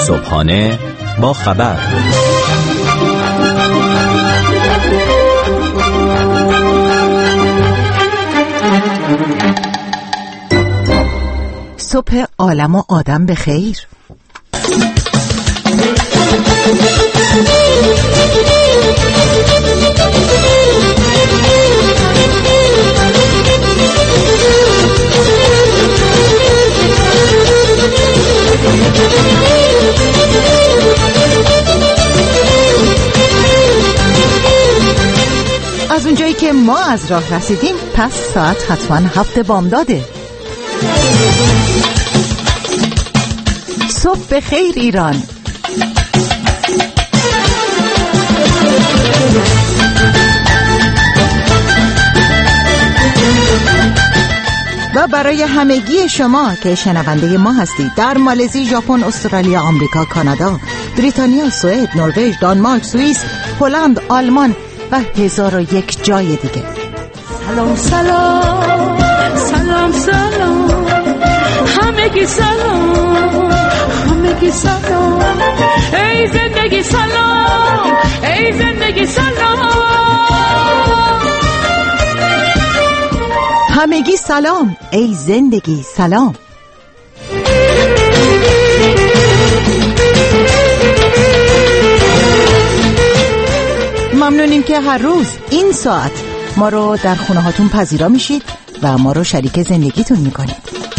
صبحانه با خبر. صبح عالم و آدم به خیر. از اونجایی که ما از راه رسیدیم، پس ساعت حتما 7 بامداده. صبح به خیر ایران. و برای همگی شما که شنونده ما هستید در مالزی، ژاپن، استرالیا، آمریکا، کانادا، بریتانیا، سوئد، نروژ، دانمارک، سوئیس، هلند، آلمان و 1001 جای دیگه. سلام سلام سلام سلام همگی سلام همگی سلام، ای زندگی سلام ای زندگی سلام، همگی سلام ای زندگی سلام. ممنونیم که هر روز این ساعت ما رو در خونه هاتون پذیرا میشید و ما رو شریک زندگیتون میکنید.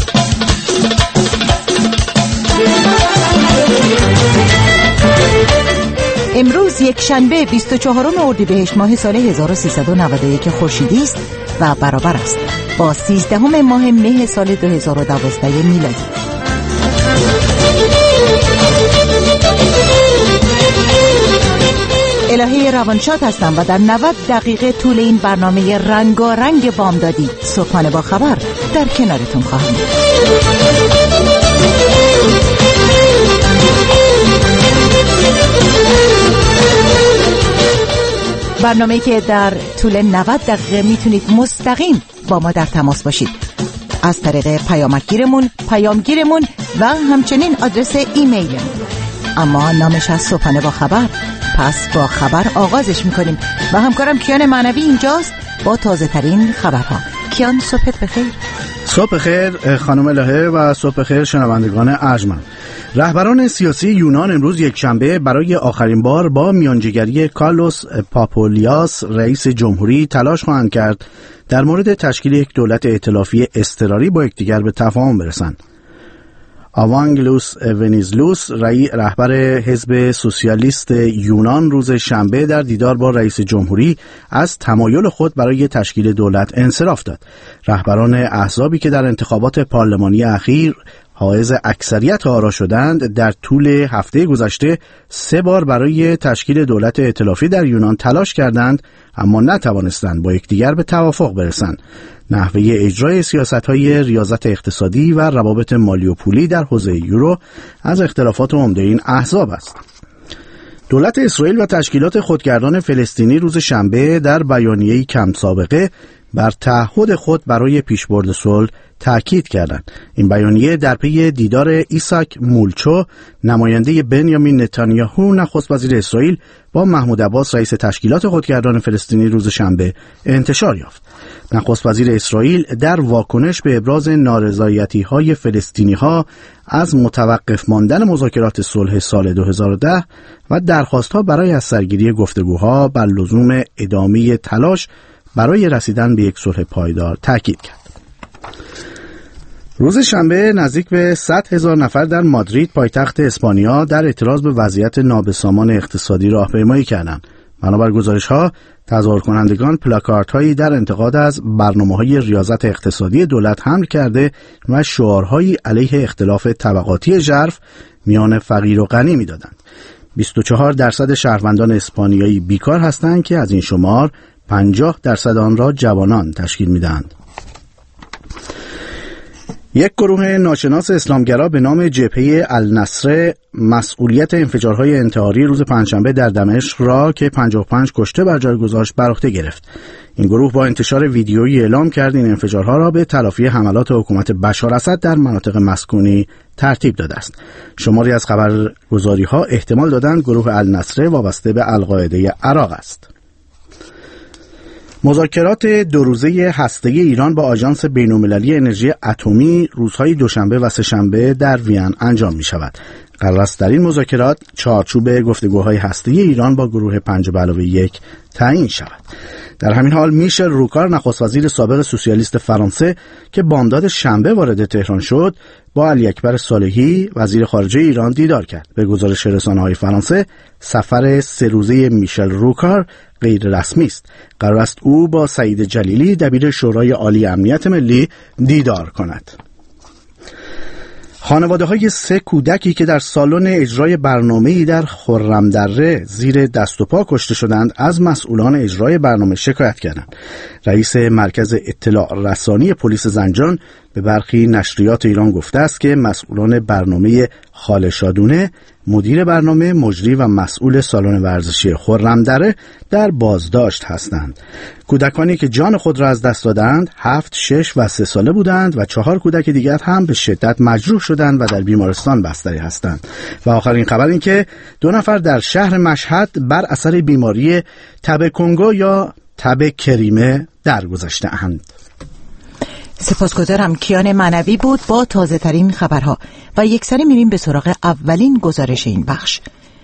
امروز یک شنبه 24 اردیبهشت ماه سال 1391 خورشیدی است و برابر است با 13 ماه مه سال 2012 میلادی. الهه روانشاد هستم و در 90 دقیقه طول این برنامه رنگارنگ بامدادی صبحانه با خبر در کنارتون خواهم بود. برنامه که در طول 90 دقیقه میتونید مستقیم با ما در تماس باشید از طریق پیامگیرمون و همچنین آدرس ایمیلمون. اما نامش از صبحانه با خبر، پس با خبر آغازش میکنیم و همکارم کیان معنوی اینجاست با تازه ترین خبرها. کیان، صبحت بخیر. صبح خیر خانم الهه و صبح خیر شنوندگان ارجمند. رهبران سیاسی یونان امروز یک شنبه برای آخرین بار با میانجیگری کارلوس پاپولیاس رئیس جمهوری تلاش خواهند کرد در مورد تشکیل یک دولت ائتلافی اضطراری با یکدیگر به تفاهم برسند. آوانگلوس ونیزلوس رهبر حزب سوسیالیست یونان روز شنبه در دیدار با رئیس جمهوری از تمایل خود برای تشکیل دولت انصراف داد. رهبران احزابی که در انتخابات پارلمانی اخیر حائز اکثریت آرا شدند در طول هفته گذشته 3 بار برای تشکیل دولت ائتلافی در یونان تلاش کردند، اما نتوانستند با یکدیگر به توافق برسند. نحوه اجرای سیاست‌های ریاضت اقتصادی و روابط مالی و پولی در حوزه یورو از اختلافات عمده این احزاب است. دولت اسرائیل و تشکیلات خودگردان فلسطینی روز شنبه در بیانیه‌ای کم سابقه بر تعهد خود برای پیشبرد صلح تأکید کردند. این بیانیه در پی دیدار ایساک مولچو نماینده بنیامین نتانیاهو نخست وزیر اسرائیل با محمود عباس رئیس تشکیلات خودگردان فلسطینی روز شنبه انتشار یافت. نخست وزیر اسرائیل در واکنش به ابراز نارضایتی‌های فلسطینی‌ها از متوقف ماندن مذاکرات صلح سال 2010 و درخواست‌ها برای از سرگیری گفتگوها بر لزوم ادامه تلاش برای رسیدن به یک صلح پایدار تاکید کرد. روز شنبه نزدیک به 100,000 نفر در مادرید پایتخت اسپانیا در اعتراض به وضعیت نابسامان اقتصادی راهپیمایی کردند. بنابر گزارش‌ها تظاهر کنندگان پلاکاردهایی در انتقاد از برنامه‌های ریاضت اقتصادی دولت حمل کرده و شعارهایی علیه اختلاف طبقاتی ژرف میان فقیر و غنی می‌دادند. 24% شهروندان اسپانیایی بیکار هستند که از این شمار 50% آن را جوانان تشکیل می‌دهند. یک گروه ناشناس اسلامگرا به نام جبهه النصر مسئولیت انفجارهای انتحاری روز پنجشنبه در دمشق را که 55 کشته بر جای گذاشت بر عهده گرفت. این گروه با انتشار ویدیویی اعلام کرد این انفجارها را به تلافی حملات حکومت بشار اسد در مناطق مسکونی ترتیب داده است. شماری از خبرگزاری‌ها احتمال دادند گروه النصر وابسته به القاعده عراق است. مذاکرات 2 روزه هسته‌ای ایران با آژانس بین‌المللی انرژی اتمی روزهای دوشنبه و سه‌شنبه در وین انجام می‌شود. قرار است در این مذاکرات چارچوب گفتگوهای هسته‌ای ایران با گروه 5+1 تعیین شود. در همین حال میشل روکار نخست وزیر سابق سوسیالیست فرانسه که بامداد شنبه وارد تهران شد با علی اکبر صالحی وزیر خارجه ایران دیدار کرد. به گزارش رسانه‌های فرانسه سفر 3 روزه میشل روکار غیر رسمی است. قرار است او با سعید جلیلی دبیر شورای عالی امنیت ملی دیدار کند. خانواده‌های 3 کودکی که در سالن اجرای برنامه‌ای در خرم‌دره زیر دست و پا کشته شدند از مسئولان اجرای برنامه شکایت کردند. رئیس مرکز اطلاع رسانی پلیس زنجان به برخی نشریات ایران گفته است که مسئولان برنامه خاله شادونه، مدیر برنامه، مجری و مسئول سالن ورزشی خرم‌دره در بازداشت هستند. کودکانی که جان خود را از دست دادند 7، 6 و 3 ساله بودند و 4 کودک دیگر هم به شدت مجروح شدند و در بیمارستان بستری هستند. و آخرین خبر این که 2 نفر در شهر مشهد بر اثر بیماری تب کنگو یا تب کریمه درگذشته اند. سپاسگزارم. کیان معنوی بود با تازه ترین خبرها و یکسره میریم به سراغ اولین گزارش این بخش.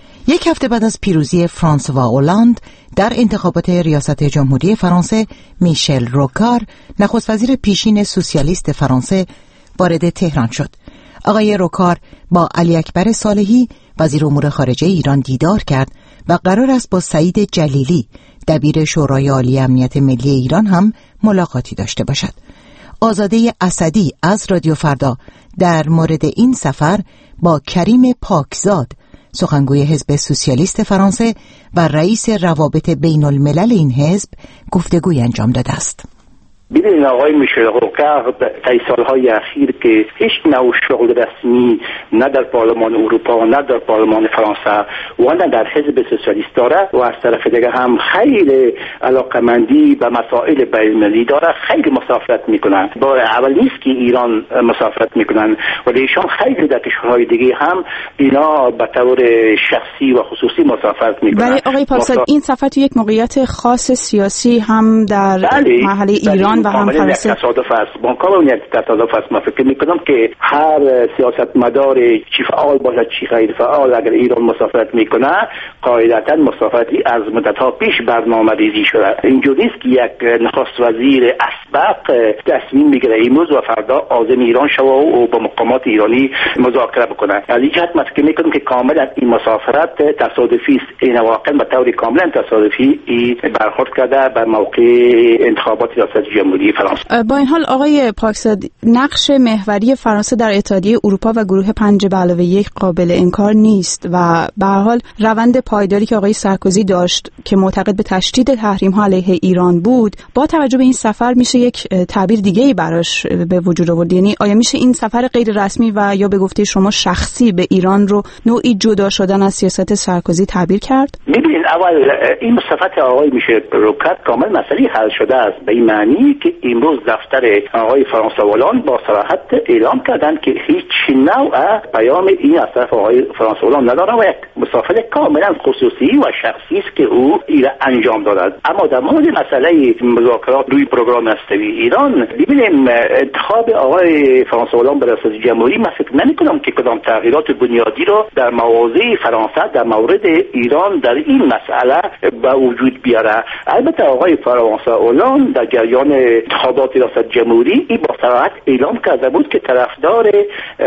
1 هفته بعد از پیروزی فرانسوا اولاند در انتخابات ریاست جمهوری فرانسه، میشل روکار نخست وزیر پیشین سوسیالیست فرانسه وارد تهران شد. آقای روکار با علی اکبر صالحی وزیر امور خارجه ایران دیدار کرد و قرار است با سعید جلیلی دبیر شورای عالی امنیت ملی ایران هم ملاقاتی داشته باشد. آزاده اسدی از رادیو فردا در مورد این سفر با کریم پاکزاد سخنگوی حزب سوسیالیست فرانسه و رئیس روابط بین الملل این حزب گفتگوی انجام داده است. ببینید آقای میشل روکار در سالهای اخیر که هیچ نوع شغل رسمی نه در پارلمان اروپا نه در پارلمان فرانسه و نه در حزب سوسیالیست داره و از طرف دیگه هم خیلی علاقمندی به مسائل بین‌المللی داره، خیلی مسافرت میکنن. بار اول نیست که ایران مسافرت میکنن ولی ایشان خیلی در کشورهای دیگه هم اینا به طور شخصی و خصوصی مسافرت میکنن. ولی آقای پاکزاد این سفر تو یک موقعیت خاص سیاسی هم در مرحله ایران و هم فرانسه تصادف است. بانکام یک تصادف است. من فکر میکنم که هر سیاستمدار چی فعال باشد چی غیر فعال اگر ایران مسافرت میکنه قاعدتا مسافرتی از مدت‌ها پیش برنامه‌ریزی شده. اینجوری نیست که یک نخست وزیر اسبق تصمیم بگیره امروز و فردا عازم ایران شود و با مقامات ایرانی مذاکره بکنه. از این جهت من فکر میکنم که کاملا این مسافرت تصادفی است. این واقعا به طور کاملا تصادفی برخورد کرده به موقع انتخابات ریاست جمهوری فرانسه. با این حال آقای پاکزاد نقش محوری فرانسه در اتحادیه اروپا و گروه 5+1 قابل انکار نیست و به هر حال روند پایداری که آقای سارکوزی داشت که معتقد به تشدید تحریم‌ها علیه ایران بود، با توجه به این سفر میشه یک تعبیر دیگه‌ای براش به وجود آورد. یعنی آیا میشه این سفر غیر رسمی و یا به گفته شما شخصی به ایران رو نوعی جدا شدن از سیاست سارکوزی تعبیر کرد؟ ببینید اول این مسافت آقای میشه روکات کامل مسئله حل شده است به این معنی که امروز دفتر آقای فرانسوا اولاند با صراحت اعلام کردند که هیچ نوع پیام این از طرف آقای فرانسوا اولاند نداره و یک مسافت کاملا خصوصی و شخصی است که او ایران انجام دارد. اما در مورد مسئله مذاکرات روی پروگرام هسته‌ای ایران، ببینیم انتخاب آقای فرانسوا اولاند به ریاست جمهوری من فکر نمی‌کنم که کدام تغییرات بنیادی رو در مواضع فرانسه در مورد ایران در این مسئله به وجود بیاره. البته آقای فرانسوا اولاند در جریان انتخابات ریاست جمهوری این با صراحت اعلام کرده بود که طرفدار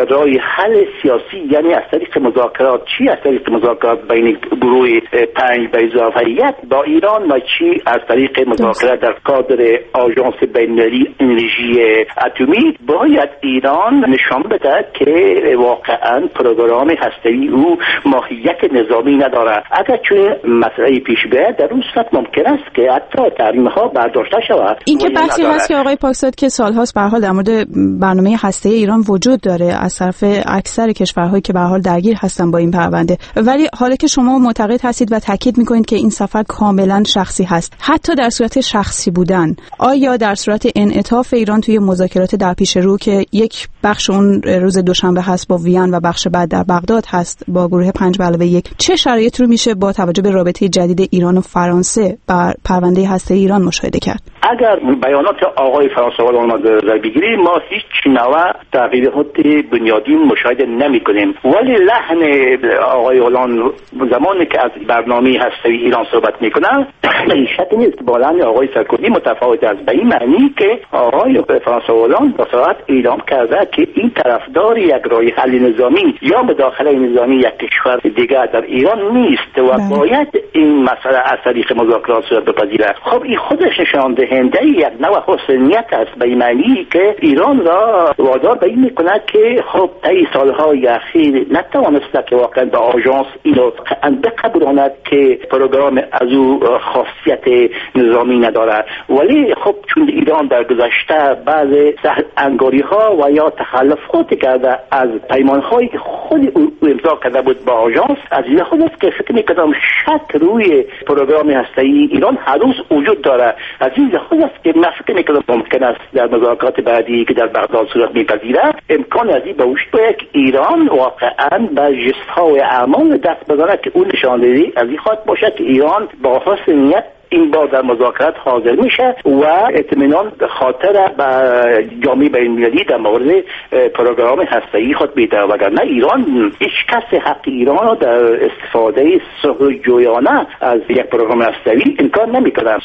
راه حل سیاسی، یعنی از طریق مذاکرات، چی از طریق مذاکرات بین گروه 5 به اضافه 1 با ایران و چی از طریق مذاکرات در کادر آژانس بین‌المللی انرژی اتمی، باید ایران نشان بده که واقعا پروگرام هسته‌ای او ماهیت نظامی نداره. اگر چه مسئله پیش بیاید در اون صورت ممکن است که حتی تحریم‌ها برداشته شود. این که بحثی هست که آقای پاکزاد که سال‌هاست به هر حال در مورد برنامه هسته‌ای ایران وجود داره از طرف اکثر کشورهایی که به هر حال درگیر هستن با این پرونده، ولی حالا که شما معتقد هستید و تاکید می‌کنید که این سفر کاملا شخصی هست، حتی در صورت شخصی بودن، آیا در صورت انعطاف ایران توی مذاکرات در پیش رو که یک بخش اون روز دوشنبه هست با وین و بخش بعد در بغداد هست با گروه 5+1، چه شرایطی رو میشه با توجه به رابطه جدید ایران و فرانسه بر پرونده هسته‌ای ایران مشاهده کرد؟ اگر بیانات آقای فرانسوی نظر بگیریم، ما هیچ نوع تغییرات بنیادین مشاهده نمی‌کنیم، ولی لحن آقای هولان زمانی که از برنامه هسته‌ای ایران صحبت می‌کنه شک نیست با لحن آقای سرکوزی متفاوت است، به این معنی که آقای فرانسوی هولان با صراحت اعلام کرده که این طرفدار یک راه حل نظامی یا مداخله نظامی یک کشور دیگر در ایران نیست و باید این مسئله از طریق مذاکرات صورت بپذیرد. خب این خودش نشان دهنده یک نوع حسنیت است، به این معنی که ایران را وادار به این میکند که خب طی سالهای اخیر نتوانسته که واقعا به آژانس اینو بقبولاند که پروگرام از او خاصیت نظامی ندارد، ولی خب چون ایران در گذشته بعض انگاری‌ها و یا تخلفات کرده از پیمان‌های خود او امضا کرده بود با آژانس، از این خود است که فکر می‌کنم شک روی پروگرام هسته‌ای ایران هر روز وجود دارد. از این خود است که من فکر می‌کنم ممکن است در مذاکرات بعدی که در بغداد صورت می‌پذیرد امکان از این به وجود بیاید که ایران واقعاً به ژست‌ها و اعمال دست بزنه که اون نشانه‌ای از این خواهد باشد که ایران با حسن نیت این بار در مذاکرات حاضر میشه و اطمینان خاطر به جامعه بین‌المللی در مورد پروگرام هسته‌ای خود میده، وگرنه ایران هیچ کس حق ایران را در استفاده سخنجویانه از یک پروگرام هسته‌ای انکار نمی‌کنه.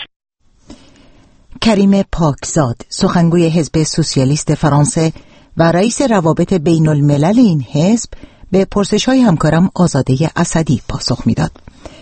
کریم پاکزاد، سخنگوی حزب سوسیالیست فرانسه و رئیس روابط بین الملل این حزب، به پرسش‌های همکارم آزاده اسدی پاسخ میداد.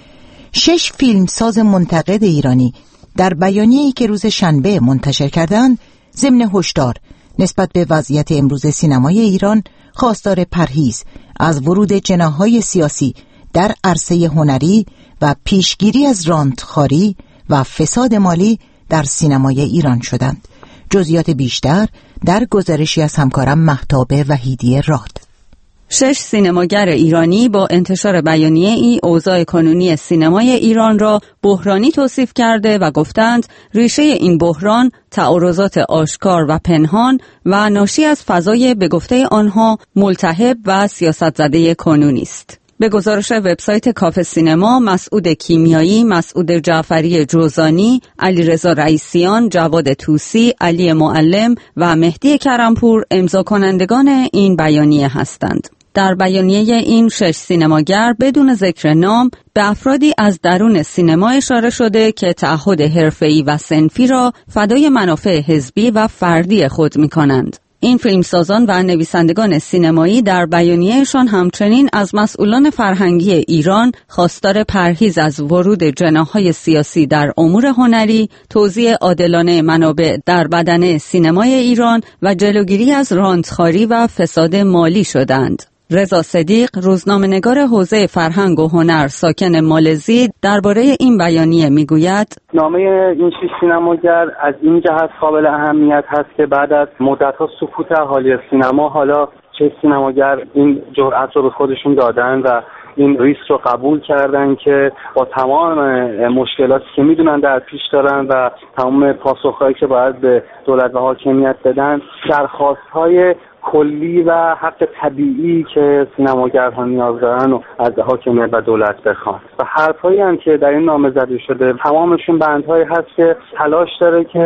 6 فیلمساز منتقد ایرانی در بیانیه‌ای که روز شنبه منتشر کردند ضمن هشدار نسبت به وضعیت امروز سینمای ایران خواستار پرهیز از ورود جناح‌های سیاسی در عرصه هنری و پیشگیری از رانتخواری و فساد مالی در سینمای ایران شدند. جزئیات بیشتر در گزارشی از همکارم مهتاب وحیدی راد. 6 سینماگر ایرانی با انتشار بیانیه ای اوضاع کنونی سینمای ایران را بحرانی توصیف کرده و گفتند ریشه این بحران تعارضات آشکار و پنهان و ناشی از فضای به گفته آنها ملتهب و سیاست زده کنونی است. به گزارش وبسایت کاف سینما، مسعود کیمیایی، مسعود جعفری جوزانی، علیرضا رئیسیان، جواد طوسی، علی معلم و مهدی کرمپور امضا کنندگان این بیانیه هستند. در بیانیه این 6 سینماگر بدون ذکر نام به افرادی از درون سینما اشاره شده که تعهد حرفه‌ای و صنفی را فدای منافع حزبی و فردی خود می‌کنند. این فیلمسازان و نویسندگان سینمایی در بیانیه‌شان همچنین از مسئولان فرهنگی ایران خواستار پرهیز از ورود جناح‌های سیاسی در امور هنری، توزیع عادلانه منابع در بدنه سینمای ایران و جلوگیری از رانتخواری و فساد مالی شدند. رضا صدیق، روزنامه‌نگار حوزه فرهنگ و هنر ساکن مالزی، درباره این بیانیه میگوید: نامه این 6 سینماگر از این جهت قابل اهمیت هست که بعد از مدت‌ها سکوت اهالی سینما، حالا 6 سینماگر این جرأت رو به خودشون دادن و این ریسک رو قبول کردن که با تمام مشکلاتی که میدونن در پیش دارن و تمام پاسخهایی که باید به دولت و حاکمیت بدن، درخواست‌های کلی و حق طبیعی که سینماگرها نیاز دارن و از حاکمیت و دولت بخوان. و حرفایی هم که در این نامه زده شده تمامشون بندهایی هست که تلاش داره که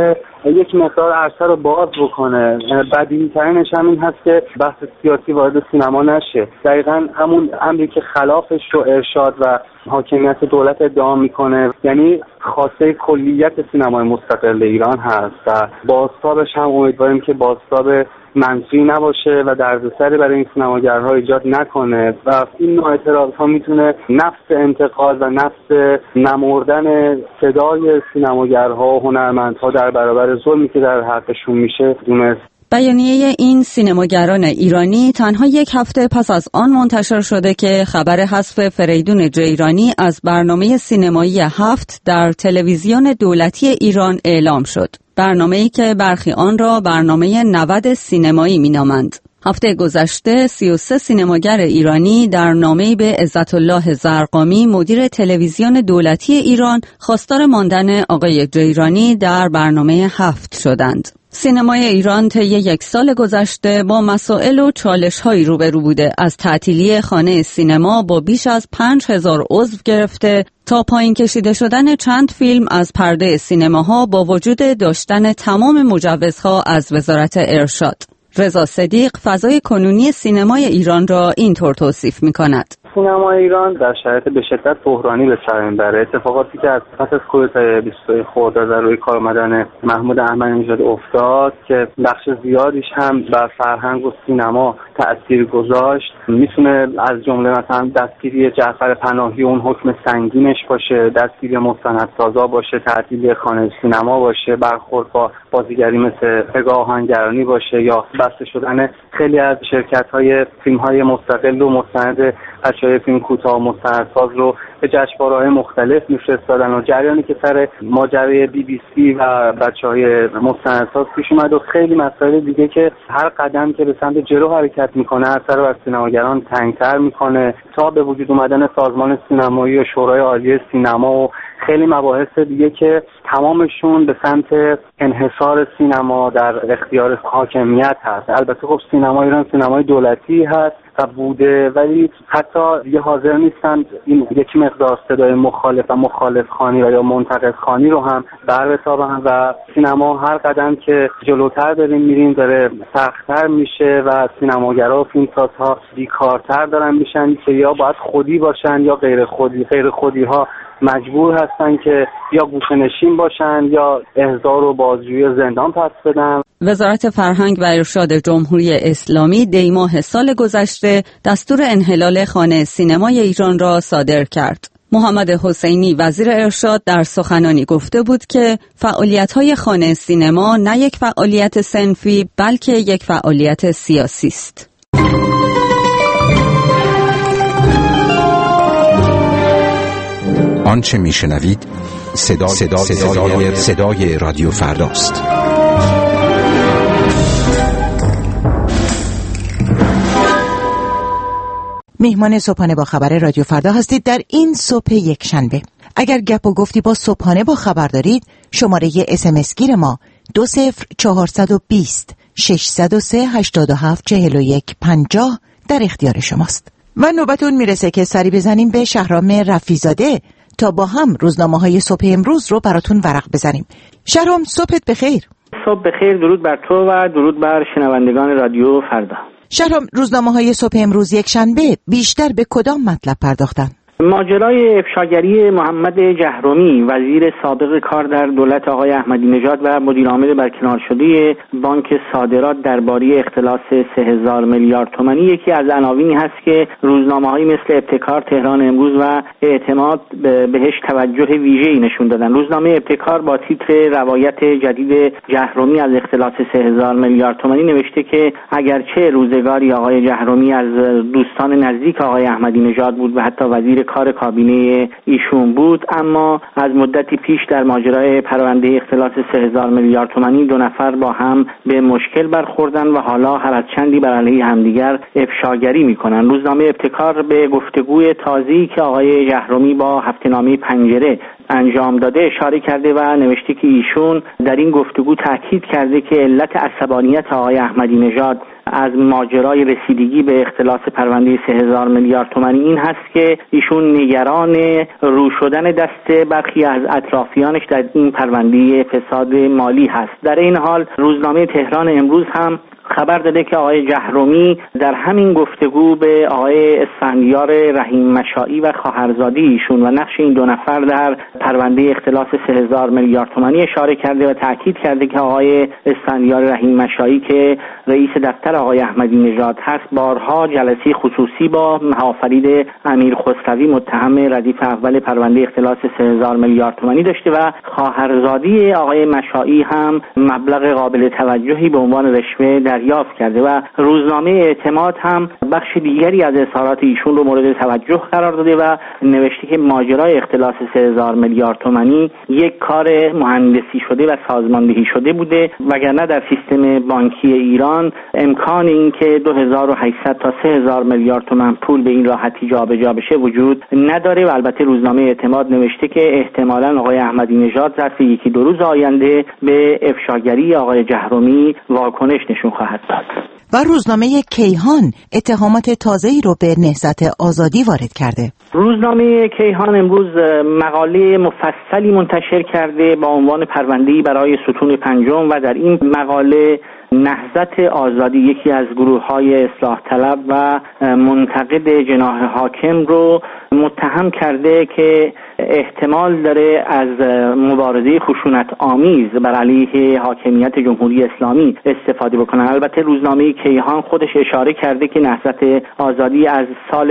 یک مقدار عرصه رو باز بکنه. بدیهی‌ترینش هم این هست که بحث سیاسی وارد سینما نشه. دقیقاً همون امری که خلافش رو ارشاد و حاکمیت دولت ادعا میکنه، یعنی خاصه کلیت سینمای مستقل ایران هست و بازتابش هم امیدواریم که بازتاب منفی نباشه و دردسری برای این سینماگرها ایجاد نکنه و این نوع اعتراض‌ها میتونه نفس انتقاد و نفس نمردن صدای سینماگرها و هنرمندها در برابر ظلمی که در حقشون میشه دونست. بیانیه این سینماگران ایرانی تنها یک هفته پس از آن منتشر شده که خبر حذف فریدون جیرانی از برنامه سینمایی 7 در تلویزیون دولتی ایران اعلام شد. برنامه‌ای که برخی آن را برنامه 90 سینمایی می‌نامند. هفته گذشته 33 سینماگر ایرانی در نامه‌ای به عزت‌الله زرقامی مدیر تلویزیون دولتی ایران خواستار ماندن آقای جیرانی در برنامه 7 شدند. سینمای ایران طی یک سال گذشته با مسائل و چالش‌هایی روبرو بوده، از تعطیلی خانه سینما با بیش از 5000 عضو گرفته تا پایین کشیده شدن چند فیلم از پرده سینماها با وجود داشتن تمام مجوزها از وزارت ارشاد. رضا صدیق فضای کنونی سینمای ایران را اینطور توصیف می‌کند. سینما ایران در شرایط به شدت بحرانی به سر میبره. اتفاقاتی که از پس از کودتای 22 خرداد در روی کار آمدن محمود احمدی‌نژاد افتاد که بخش زیادیش هم بر فرهنگ و سینما تأثیر گذاشت، میتونه از جمله مثلا دستگیری جعفر پناهی اون حکم سنگینش باشه، دستگیری مستندسازا باشه، تعطیلی خانه سینما باشه، برخورد با بازیگری مثل پگاه آهنگرانی باشه یا بسته شدن خیلی از شرکت‌های فیلم‌های مستقل و مستند بچه‌های فیلم کوتاه مستندساز رو به جشنواره‌های مختلف می‌فرستادن و جریانی که سر ماجرای BBC و بچه‌های مستندساز پیش اومد و خیلی مسائل دیگه که هر قدم که به سمت جلو حرکت می‌کنه اثر بر سینماگران تنگ‌تر می‌کنه تا به وجود اومدن سازمان سینمایی و شورای عالی سینما و خیلی مباحث دیگه که تمامشون به سمت انحصار سینما در اختیار حاکمیت هست. البته خب سینما ایران سینمای دولتی هست و بوده، ولی حتی دیگه حاضر نیستند این یک مقدار صدای مخالف و مخالف خوانی یا منتقد خوانی رو هم بر بتابن و سینما هر قدم که جلوتر داریم میریم داره سخت‌تر میشه و سینماگرا و فیلمسازها بیکارتر دارن میشن که یا باید خودی باشن یا غیر خودی ها مجبور هستن که یا گوشه‌نشین باشن یا احضار و بازجویی زندان پس بدن. وزارت فرهنگ و ارشاد جمهوری اسلامی دی ماه سال گذشته دستور انحلال خانه سینمای ایران را صادر کرد. محمد حسینی وزیر ارشاد در سخنانی گفته بود که فعالیت‌های خانه سینما نه یک فعالیت صنفی بلکه یک فعالیت سیاسی است. آنچه میشنوید صدای رادیو فرداست. میهمان صبحانه با خبر رادیو فردا هستید در این صبح یک شنبه. اگر گپ و گفتی با صبحانه با خبر دارید، شماره SMS گیر ما 20420 603 87 41 50 در اختیار شماست. و نوبت اون میرسه که سری بزنیم به شهرام رفیزاده تا با هم روزنامه‌های صبح امروز رو براتون ورق بزنیم. شهرام صبحت بخیر. صبح بخیر، درود بر تو و درود بر شنوندگان رادیو فردا. شهرام روزنامه‌های صبح امروز یک شنبه بیشتر به کدام مطلب پرداختن؟ ماجرای افشاگری محمد جهرومی وزیر سابق کار در دولت آقای احمدی نژاد و مدیر عامل برکنار شده بانک صادرات درباره اختلاس 3000 میلیارد تومانی یکی از عناوینی هست که روزنامه‌های مثل ابتکار، تهران امروز و اعتماد بهش توجه ویژه‌ای نشون دادن. روزنامه ابتکار با تیتر روایت جدید جهرومی از اختلاس 3000 میلیارد تومانی نوشته که اگرچه روزگاری آقای جهرومی از دوستان نزدیک آقای احمدی نژاد بود و حتی وزیر کار کابینه ایشون بود، اما از مدتی پیش در ماجرای پرونده اختلاس 3000 میلیارد تومانی دو نفر با هم به مشکل برخوردن و حالا هر از چندی بر علیه همدیگر افشاگری میکنن. روزنامه ابتکار به گفتگوی تازه‌ای که آقای جهرومی با هفته‌نامه پنجره انجام داده اشاره کرده و نوشته که ایشون در این گفتگو تاکید کرده که علت عصبانیت آقای احمدی نژاد از ماجرای رسیدگی به اختلاس پرونده 3000 میلیارد تومانی این هست که ایشون نگران رو شدن دست برخی از اطرافیانش در این پرونده فساد مالی هست. در این حال روزنامه تهران امروز هم خبر داده که آقای جهرومی در همین گفتگو به آقای اسفندیار رحیم مشائی و خواهرزاده ایشون و نقش این دو نفر در پرونده اختلاس 3000 میلیارد تومانی اشاره کرده و تاکید کرده که آقای اسفندیار رحیم مشائی که رئیس دفتر آقای احمدی نژاد هست بارها جلسه خصوصی با محافظ امیر خسروی متهم ردیف اول پرونده اختلاس 3000 میلیارد تومانی داشته و خواهرزاده آقای مشائی هم مبلغ قابل توجهی به عنوان رشوه دریافت کرده و روزنامه اعتماد هم بخش دیگری از اظهارات ایشون رو مورد توجه قرار داده و نوشته که ماجرای اختلاس 3000 میلیارد تومانی یک کار مهندسی شده و سازماندهی شده بوده وگرنه در سیستم بانکی ایران امکان این که 2800 تا 3000 میلیارد تومان پول به این راحتی جابجا بشه وجود نداره و البته روزنامه اعتماد نوشته که احتمالاً آقای احمدی نژاد ظرف یکی دو روز آینده به افشاگری آقای جهرومی واکنش نشون خواهد داد. و روزنامه کیهان اتهامات تازه‌ای رو به نهضت آزادی وارد کرده. روزنامه کیهان امروز مقاله مفصلی منتشر کرده با عنوان پرونده‌ای برای ستون پنجم و در این مقاله نهضت آزادی یکی از گروه‌های اصلاح طلب و منتقد جناح حاکم رو متهم کرده که احتمال داره از مبارزه خشونت آمیز بر علیه حاکمیت جمهوری اسلامی استفاده بکنن. البته روزنامه کیهان خودش اشاره کرده که نهضت آزادی از سال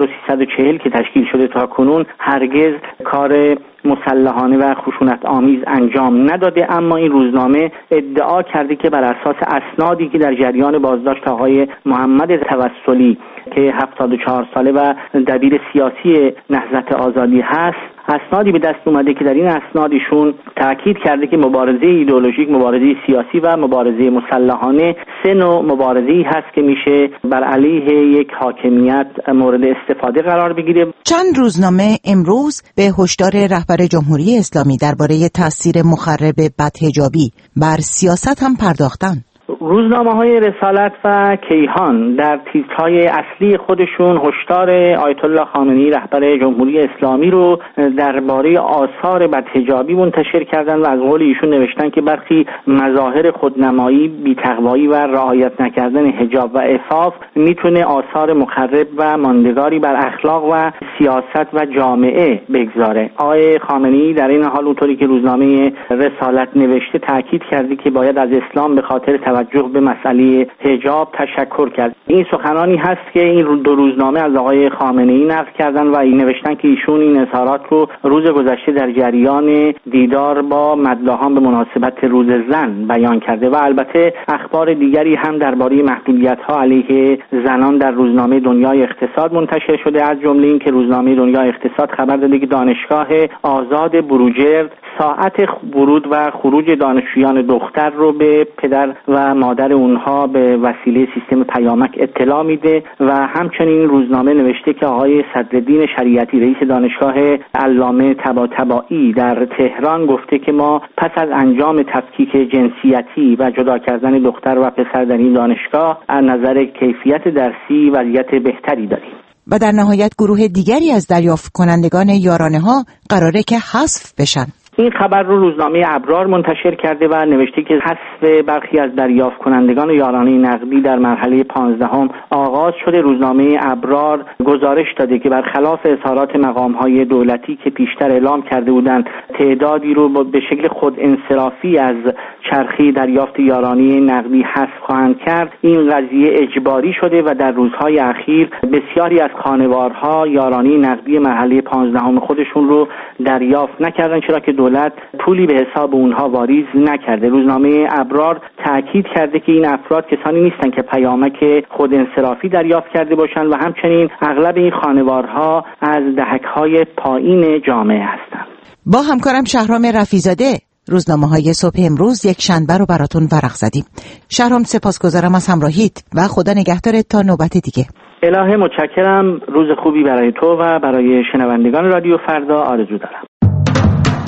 1340 که تشکیل شده تا کنون هرگز کار مسلحانه و خشونت آمیز انجام نداده، اما این روزنامه ادعا کرده که بر اساس اسنادی که در جریان بازداشت آقای محمد توسلی که 74 ساله و دبیر سیاسی نهضت آزادی هست اسنادی به دست اومده که در این اسناد ایشون تاکید کرده که مبارزه ایدئولوژیک، مبارزه سیاسی و مبارزه مسلحانه سه نوع مبارزه‌ای هست که میشه بر علیه یک حاکمیت مورد استفاده قرار بگیره. چند روزنامه امروز به هشدار رهبر جمهوری اسلامی درباره تاثیر مخرب بدحجابی بر سیاست هم پرداختن. روزنامه‌های رسالت و کیهان در تیترهای اصلی خودشون هشدار آیت الله خامنه‌ای رهبر جمهوری اسلامی رو درباره آثار بدحجابی منتشر کردن و از قول ایشون نوشتن که برخی مظاهر خودنمایی، بی‌تقوایی و رعایت نکردن حجاب و عفاف میتونه آثار مخرب و ماندگاری بر اخلاق و سیاست و جامعه بگذاره. آقای خامنه‌ای در این حال اونطوری که روزنامه رسالت نوشته تاکید کرده که باید از اسلام به خاطر توجه به مسئله حجاب تشکر کرد. این سخنانی هست که این دو روزنامه از آقای خامنه‌ای نقل کردن و این نوشتن که ایشون این اظهارات رو روز گذشته در جریان دیدار با مداحان به مناسبت روز زن بیان کرده و البته اخبار دیگری هم درباره محدودیت‌ها علیه زنان در روزنامه دنیای اقتصاد منتشر شده، از جمله این که روزنامه دنیای اقتصاد خبر داده که دانشگاه آزاد بروجرد ساعت ورود و خروج دانشجویان دختر رو به پدر و مادر اونها به وسیله سیستم پیامک اطلاع میده و همچنین روزنامه نوشته که آقای صدرالدین شریعتی رئیس دانشگاه علامه طباطبایی در تهران گفته که ما پس از انجام تفکیک جنسیتی و جدا کردن دختر و پسر در این دانشگاه از نظر کیفیت درسی وضعیت بهتری داریم. و در نهایت گروه دیگری از دریافت کنندگان یارانه ها قراره که حذف بشن. این خبر رو روزنامه ابرار منتشر کرده و نوشته که حذف برخی از دریافت کنندگان یارانه نقدی در مرحله 15 آغاز شده. روزنامه ابرار گزارش داده که برخلاف اظهارات مقام‌های دولتی که پیشتر اعلام کرده بودند تعدادی رو به شکل خود انصرافی از چرخه دریافت یارانه نقدی حذف خواهند کرد، این قضیه اجباری شده و در روزهای اخیر بسیاری از خانوارها یارانه نقدی مرحله 15 خودشون رو دریافت نکردن، چرا که دولت پولی به حساب اونها واریز نکرده. روزنامه ابرار تاکید کرده که این افراد کسانی نیستن که پیامک خود انصرافی دریافت کرده باشند و همچنین اغلب این خانوارها از دهک‌های پایین جامعه هستند. با همکارم شهرام رفیزاده روزنامه‌های صبح امروز یک شنبه رو براتون ورق زدیم. شهرام سپاسگزارم از همراهیت و خدا نگهدارت تا نوبت دیگه. الهه متشکرم. روز خوبی برای تو و برای شنوندگان رادیو فردا آرزو دارم.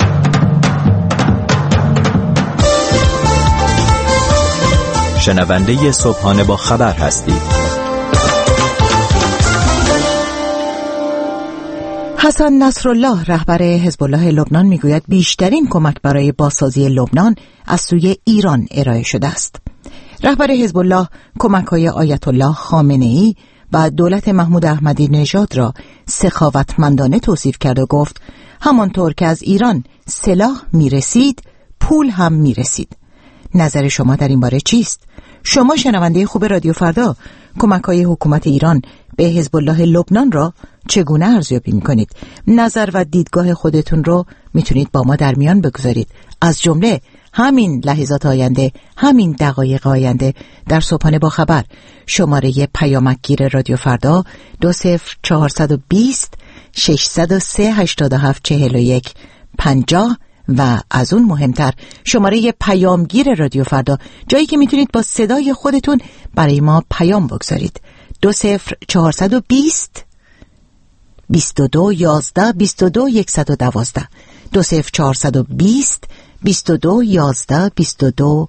شنونده صبحانه با خبر هستید. حسن نصرالله رهبر حزب الله لبنان میگوید بیشترین کمک برای بازسازی لبنان از سوی ایران ارائه شده است. رهبر حزب الله کمک‌های آیت الله خامنه‌ای و دولت محمود احمدی نژاد را سخاوتمندانه توصیف کرد و گفت همانطور که از ایران سلاح میرسید پول هم میرسید. نظر شما در این باره چیست؟ شما شنونده خوب رادیو فردا کمک‌های حکومت ایران به حزب الله لبنان را چگونه ارزیابی می‌کنید؟ نظر و دیدگاه خودتون رو میتونید با ما در میان بگذارید. از جمله همین لحظات آینده، همین دقایق آینده در صبحانه با خبر. شماره پیامکگیر رادیو فردا 20420 603 87 41 50 و از اون مهمتر شماره پیامگیر رادیو فردا، جایی که میتونید با صدای خودتون برای ما پیام بگذارید. 20420 22 11 22 112 20420 22 11 22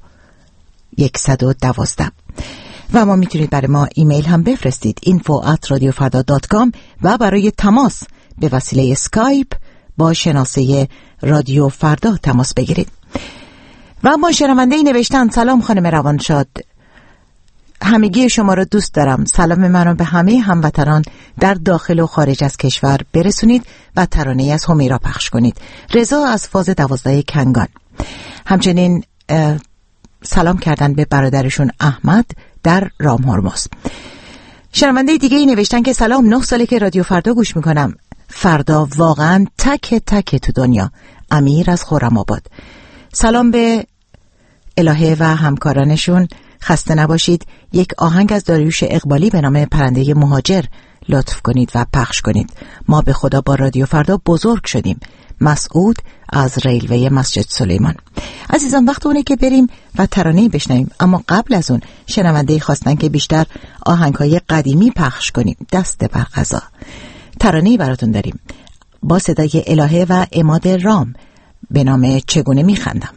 112 و ما میتونید برای ما ایمیل هم بفرستید info@radiofarda.com و برای تماس به وسیله اسکایپ با شناسه رادیو فردا تماس بگیرید. و ما شنونده‌ای نوشتن سلام خانم روانشاد، همگی شما را دوست دارم. سلام من به همه هموطنان در داخل و خارج از کشور برسونید و ترانه از همیرا پخش کنید. رضا از فاز 12 کنگان. همچنین سلام کردن به برادرشون احمد در رام هرمز. شنونده دیگه ای نوشتن که سلام، 9 ساله که رادیو فردا گوش میکنم. فردا واقعا تک تک تو دنیا. امیر از خرم‌آباد. سلام به الهه و همکارانشون، خسته نباشید. یک آهنگ از داریوش اقبالی به نام پرنده مهاجر لطف کنید و پخش کنید. ما به خدا با رادیو فردا بزرگ شدیم. مسعود از ریلوی مسجد سلیمان. عزیزان وقت اونه که بریم و ترانه‌ای بشنویم، اما قبل از اون شنونده‌ای خواستن که بیشتر آهنگ‌های قدیمی پخش کنیم. دست بر قضا. ترانه‌ای براتون داریم با صدای الهه و عماد رام به نام چگونه میخندم.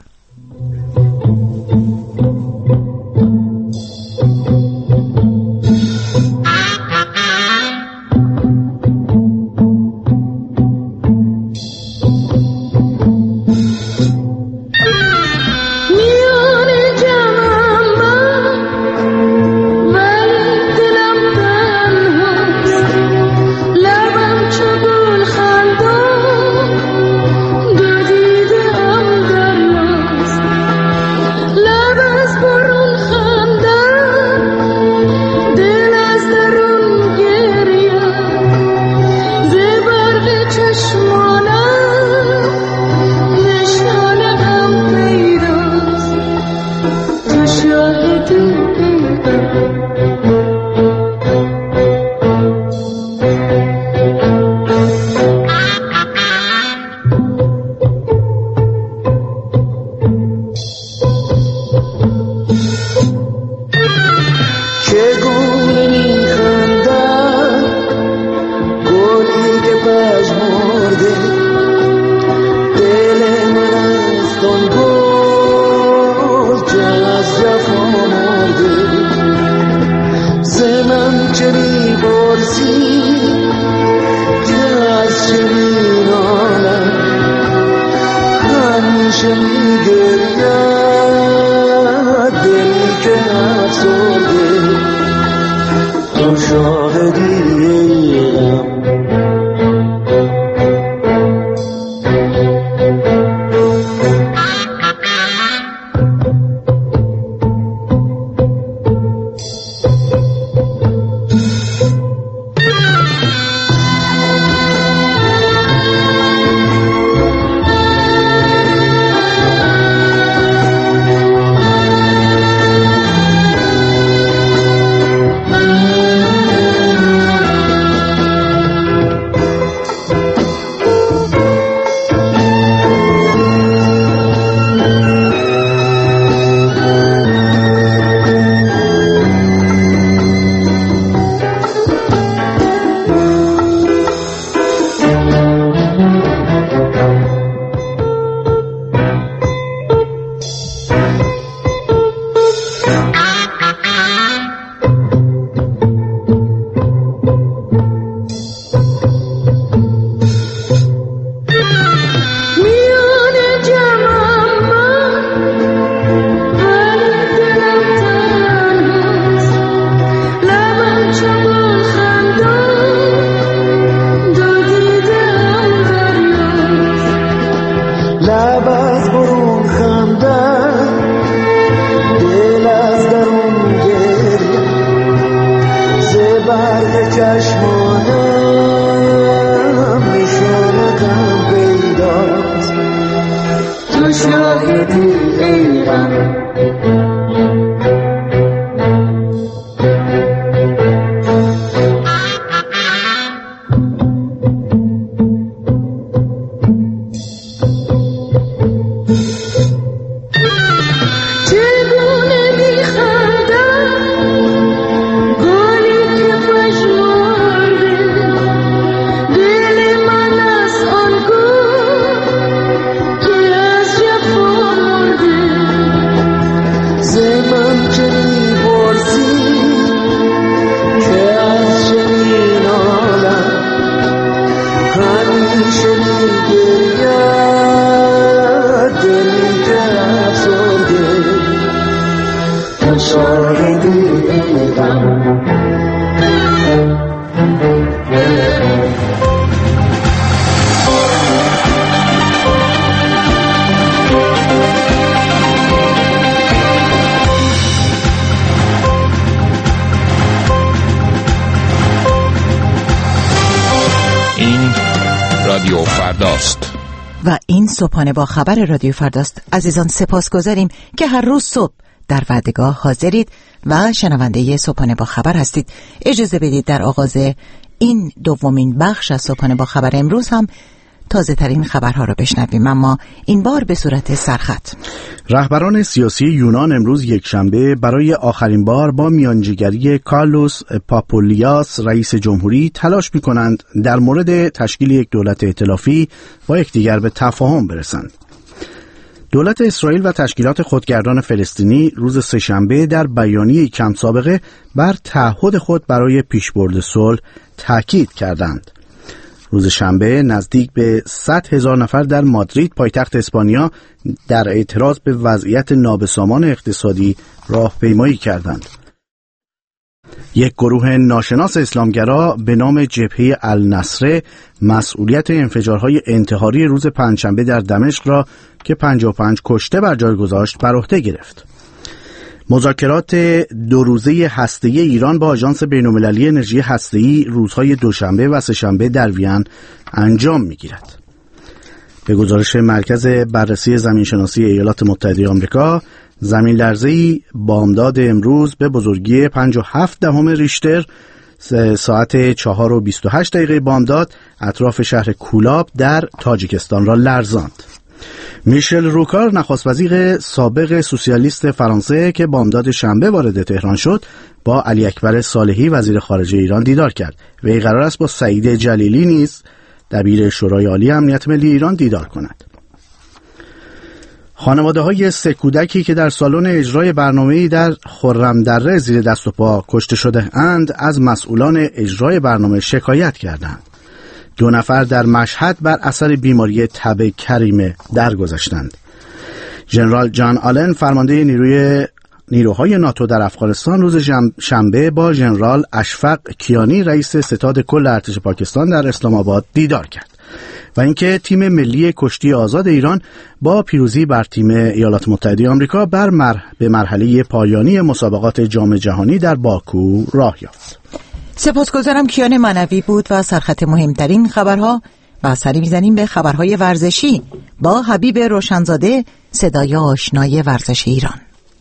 رادیو فرداست و این صبحانه با خبر رادیو فرداست. عزیزان سپاسگزاریم که هر روز صبح در وعدهگاه حاضرید و شنونده صبحانه با خبر هستید. اجازه بدید در آغاز این دومین بخش از صبحانه با خبر امروز هم تازه ترین خبرها رو بشنویم، اما این بار به صورت سرخط. رهبران سیاسی یونان امروز یکشنبه برای آخرین بار با میانجیگری کارلوس پاپولیاس رئیس جمهوری تلاش می‌کنند در مورد تشکیل یک دولت ائتلافی با یکدیگر به تفاهم برسند. دولت اسرائیل و تشکیلات خودگردان فلسطینی روز سه‌شنبه در بیانیه‌ای کم سابقه بر تعهد خود برای پیشبرد صلح تاکید کردند. روز شنبه نزدیک به 100,000 نفر در مادرید پایتخت اسپانیا در اعتراض به وضعیت نابسامان اقتصادی راهپیمایی کردند. یک گروه ناشناس اسلامگرا به نام جبهه النصره مسئولیت انفجارهای انتحاری روز پنجشنبه در دمشق را که 55 کشته بر جای گذاشت بر عهده گرفت. مذاکرات 2 روزه هسته‌ای ایران با آژانس بین‌المللی انرژی هسته‌ای روزهای دوشنبه و سه‌شنبه در وین انجام می‌گیرد. به گزارش مرکز بررسی زمینشناسی ایالات متحده آمریکا، زمین لرزه‌ای بامداد امروز به بزرگی 5.7 ریشتر ساعت 4:28 بامداد اطراف شهر کولاب در تاجیکستان را لرزاند. میشل روکار نخست وزیر سابق سوسیالیست فرانسه که بامداد شنبه وارد تهران شد با علی اکبر صالحی وزیر خارجه ایران دیدار کرد. وی قرار است با سعید جلیلی نیز دبیر شورای عالی امنیت ملی ایران دیدار کند. خانواده‌های 3 کودکی که در سالن اجرای برنامه‌ای در خرم‌دره زیر دست و پا کشته شده اند از مسئولان اجرای برنامه شکایت کردند. 2 نفر در مشهد بر اثر بیماری تب کریمه درگذشتند. ژنرال جان آلن فرمانده نیروهای ناتو در افغانستان روز شنبه با ژنرال اشفق کیانی رئیس ستاد کل ارتش پاکستان در اسلام آباد دیدار کرد و اینکه تیم ملی کشتی آزاد ایران با پیروزی بر تیم ایالات متحده آمریکا به مرحله پایانی مسابقات جام جهانی در باکو راه یافت. سپاسگزارم. کیان منوی بود و سرخط مهمترین خبرها و سری میزنیم به خبرهای ورزشی با حبیب روشنزاده، صدای آشنای ورزش ایران.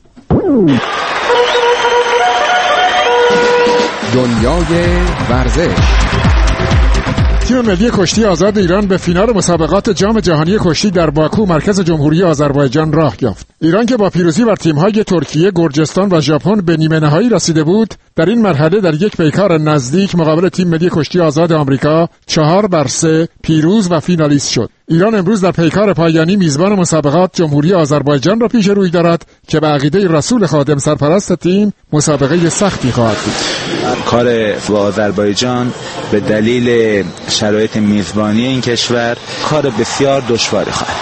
دنیای ورزش. تیم ملی کشتی آزاد ایران به فینال مسابقات جام جهانی کشتی در باکو مرکز جمهوری آذربایجان راه یافت. ایران که با پیروزی بر تیم‌های ترکیه، گرجستان و ژاپن به نیمه نهایی رسیده بود، در این مرحله در یک پیکار نزدیک مقابل تیم ملی کشتی آزاد آمریکا 4-3 پیروز و فینالیست شد. ایران امروز در پیکار پایانی میزبان مسابقات جمهوری آذربایجان را پیش روی دارد که به عقیده رسول خادم سرپرست تیم مسابقه سختی خواهد بود. کار با آذربایجان به دلیل شرایط میزبانی این کشور کار بسیار دشواری خواهد.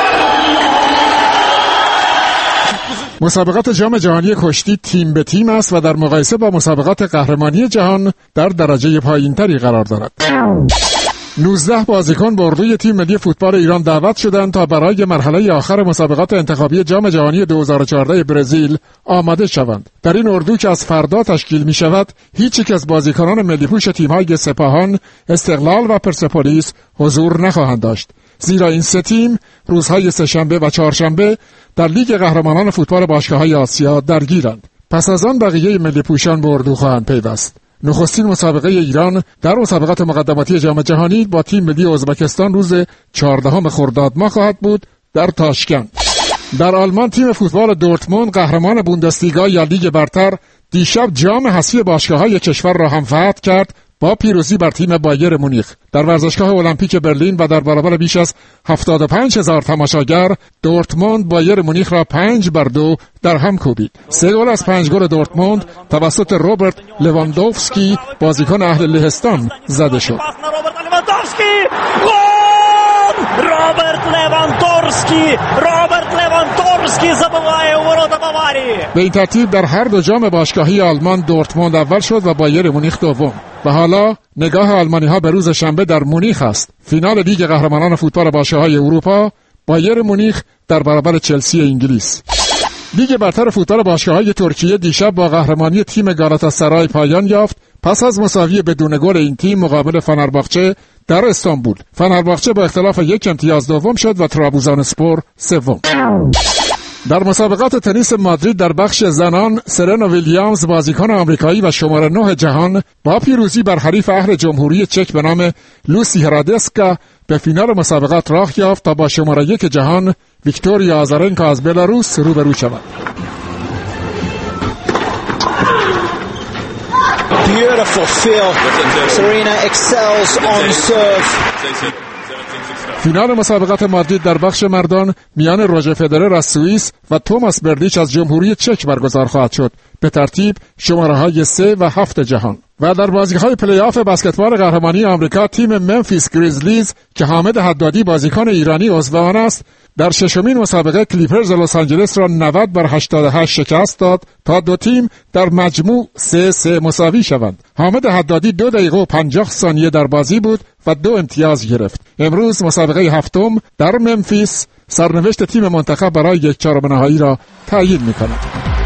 مسابقات جام جهانی کشتی تیم به تیم است و در مقایسه با مسابقات قهرمانی جهان در درجه پایینتری قرار دارد. 19 بازیکن به اردوی تیم ملی فوتبال ایران دعوت شدند تا برای مرحله آخر مسابقات انتخابی جام جهانی 2014 برزیل آماده شوند. در این اردو که از فردا تشکیل می شود، هیچ یک از بازیکنان ملی پوش تیم‌های سپاهان، استقلال و پرسپولیس حضور نخواهند داشت، زیرا این 3 تیم روزهای سه‌شنبه و چهارشنبه در لیگ قهرمانان فوتبال باشگاه‌های آسیا درگیرند. پس از آن بقیه ملی پوشان به اردو خواهند پیوست. نخستین مسابقه ایران در مسابقات مقدماتی جام جهانی با تیم ملی ازبکستان روز 14 خرداد ماه خواهد بود در تاشکند. در آلمان تیم فوتبال دورتموند قهرمان بوندسلیگا یا لیگ برتر دیشب جام حذفی باشگاه‌های کشور را هم فتح کرد با پیروزی بر تیم بایر مونیخ. در ورزشگاه المپیک برلین و در برابر بیش از 75,000 تماشاگر دورتموند بایر مونیخ را 5-2 در هم کوبید. 3 گل از 5 گل دورتموند توسط روبرت لواندوفسکی بازیکن اهل لهستان زده شد. روبرت لواندوفسکی به این ترتیب در هر دو جام باشگاهی آلمان دورتموند اول شد و بایر مونیخ دوم. و حالا نگاه آلمانی‌ها به روز شنبه در مونیخ است. فینال لیگ قهرمانان فوتبال باشگاه‌های اروپا، بایر مونیخ در برابر چلسی انگلیس. لیگ برتر فوتبال باشگاه‌های ترکیه دیشب با قهرمانی تیم گالاتاسرای پایان یافت پس از مساوی بدون گل این تیم مقابل فنرباغچه در استانبول. فنرباغچه با اختلاف 1 امتیاز دوم شد و ترابزونسپور سوم. در مسابقات تنیس مادرید در بخش زنان، سرنا ویلیامز بازیکن آمریکایی و شماره 9 جهان با پیروزی بر حریف اهل جمهوری چک به نام لوسی هرادسکا به فینال مسابقات راه یافت تا با شماره 1 جهان ویکتوریا آزارنکا از بلاروس روبرو شود. Beautiful feel. Serena excels on serve. فینال مسابقات مادرید در بخش مردان میان روژر فدرر از سوئیس و توماس بردیچ از جمهوری چک برگزار خواهد شد به ترتیب شماره‌های 3 و 7 جهان. و در بازی‌های پلی‌آف بسکتبال قهرمانی آمریکا تیم ممفیس گریزلیز که حامد حدادی بازیکن ایرانی عضو آن است در ششمین مسابقه کلیپرز لس آنجلس را 90 بر 88 شکست داد تا دو تیم در مجموع 3-3 مساوی شوند. حامد حدادی 2 دقیقه و 50 ثانیه در بازی بود و 2 امتیاز گرفت. امروز مسابقه هفتم در ممفیس سرنوشت تیم منتخب برای 1/4 نهایی را تعیین می‌کند.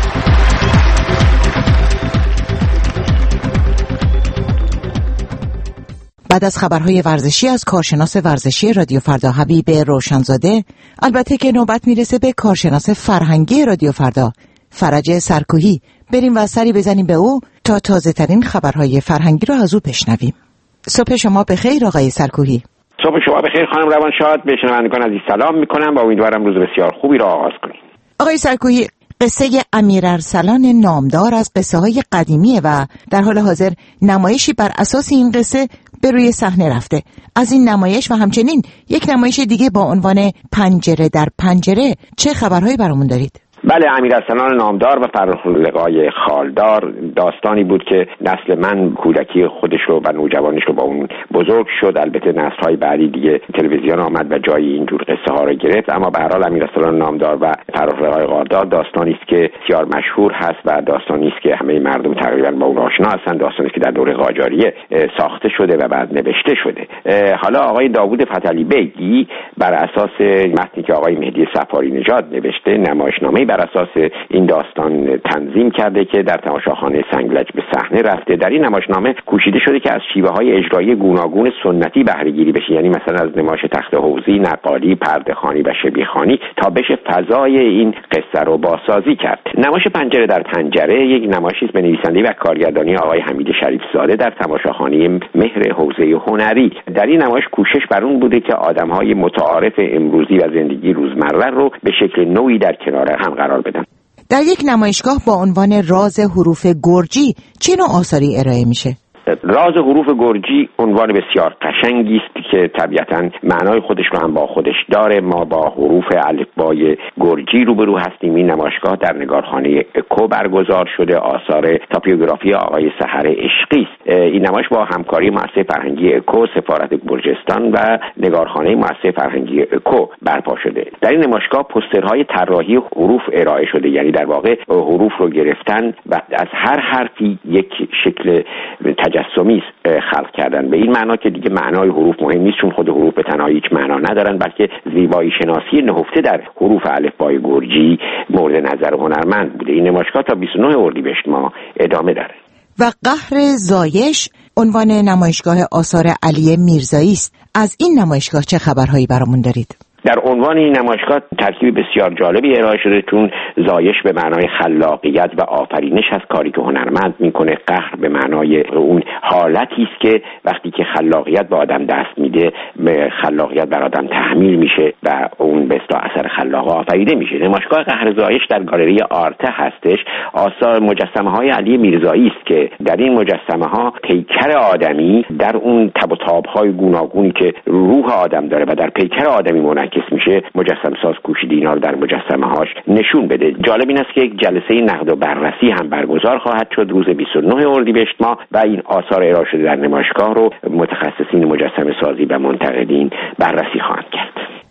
بعد از خبرهای ورزشی از کارشناس ورزشی رادیو فردا حبیب روشنزاده، البته که نوبت میرسه به کارشناس فرهنگی رادیو فردا فرج سرکوهی. بریم و سری بزنیم به او تا تازه ترین خبرهای فرهنگی را از او بشنویم. صبح شما بخیر آقای سرکوهی. صبح شما بخیر خانم روانشاد. به شنوندگان عزیز سلام میکنم و امیدوارم روز بسیار خوبی را آغاز کنیم. آقای سرکوهی، قصه امیرارسلان نامدار از قصه های قدیمیه و در حال حاضر نمایشی بر اساس این قصه به روی صحنه رفته. از این نمایش و همچنین یک نمایش دیگه با عنوان پنجره در پنجره چه خبرهایی برامون دارید؟ بله، امیرارسلان نامدار و فرخ‌لقای خالدار داستانی بود که نسل من کودکی خودش رو و نوجوانیش رو با اون بزرگ شد. البته نسل‌های بعدی دیگه تلویزیون آمد و جای اینجور قصه ها رو گرفت، اما به هر حال امیرارسلان نامدار و فرخ‌لقای خالدار داستانی است که بسیار مشهور هست و داستانی است که همه مردم تقریبا با اون آشنا هستند. داستانی است که در دوره قاجاریه ساخته شده و بعد نوشته شده. حالا آقای داوود فتحعلی بیگی بر اساس متنی که آقای مهدی صفاری نژاد نوشته نمایشنامه بر اساس این داستان تنظیم کرده که در تماشاخانه سنگلج به صحنه رفته. در این نمایشنامه کوشیده شده که از شیوه‌های اجرایی گوناگون سنتی بهره گیری بشه، یعنی مثلا از نمایش تخت حوضی، نقالی، پرده‌خوانی و شبیه‌خوانی تا بشه فضای این قصه رو بازسازی کرد. نمایش پنجره در پنجره یک نمایشی است به نویسندگی و کارگردانی آقای حمید شریف زاده در تماشاخانه مهر حوزه هنری. در این نمایش کوشش بر اون بوده که آدم‌های متعارف امروزی و زندگی روزمره رو به شکل نوعی در کنار هم قرار بدن. در یک نمایشگاه با عنوان راز حروف گرجی چه نوع آثاری ارائه میشه؟ راز حروف گرجی عنوان بسیار قشنگی است که طبیعتاً معنای خودش رو هم با خودش داره. ما با حروف الفبای گرجی روبرو هستیم. این نمایشگاه در نگارخانه اکو برگزار شده. آثار تاپیوگرافی آقای سحر عشقی است. این نمایش با همکاری مؤسسه فرهنگی اکو، سفارت گرجستان و نگارخانه مؤسسه فرهنگی اکو برپا شده. در این نمایشگاه پوسترهای طراحی حروف ارائه شده، یعنی در واقع حروف رو گرفتن و از هر حرفی یک شکل تجسمی خلق کردن. به این معنا که دیگه معنای حروف مهم نیست، چون خود حروف به تنهایی هیچ معنا ندارن، بلکه زیبایی شناسی نهفته در حروف الفبای گرجی مورد نظر هنرمند بوده. این نمایشگاه تا 29 اردیبهشت ماه ادامه داره. و قهر زایش عنوان نمایشگاه آثار علی میرزایی است. از این نمایشگاه چه خبرهایی برامون دارید؟ در عنوان این نمایشگاه ترکیب بسیار جالبی ارائه شده، چون زایش به معنای خلاقیت و آفرینش هست، کاری که هنرمند میکنه. قهر به معنای اون حالتی است که وقتی که خلاقیت به آدم دست میده، خلاقیت بر آدم تحمیل میشه و اون به اصطلاح اثر خلاق آفریده میشه. نمایشگاه قهر زایش در گالری آرته هستش. آثار مجسمه های علی میرزایی است که در این مجسمه ها پیکر آدمی در اون تب و تاب های گوناگونی که روح آدم داره و در پیکر آدمی کس میشه، مجسم ساز کوشیده اینا رو در مجسمه هاش نشون بده. جالب این است که یک جلسه نقد و بررسی هم برگزار خواهد شد روز 29 اردیبهشت ماه و این آثار ارائه شده در نمایشگاه رو متخصصین مجسمه سازی و منتقدین بررسی خواهند کرد.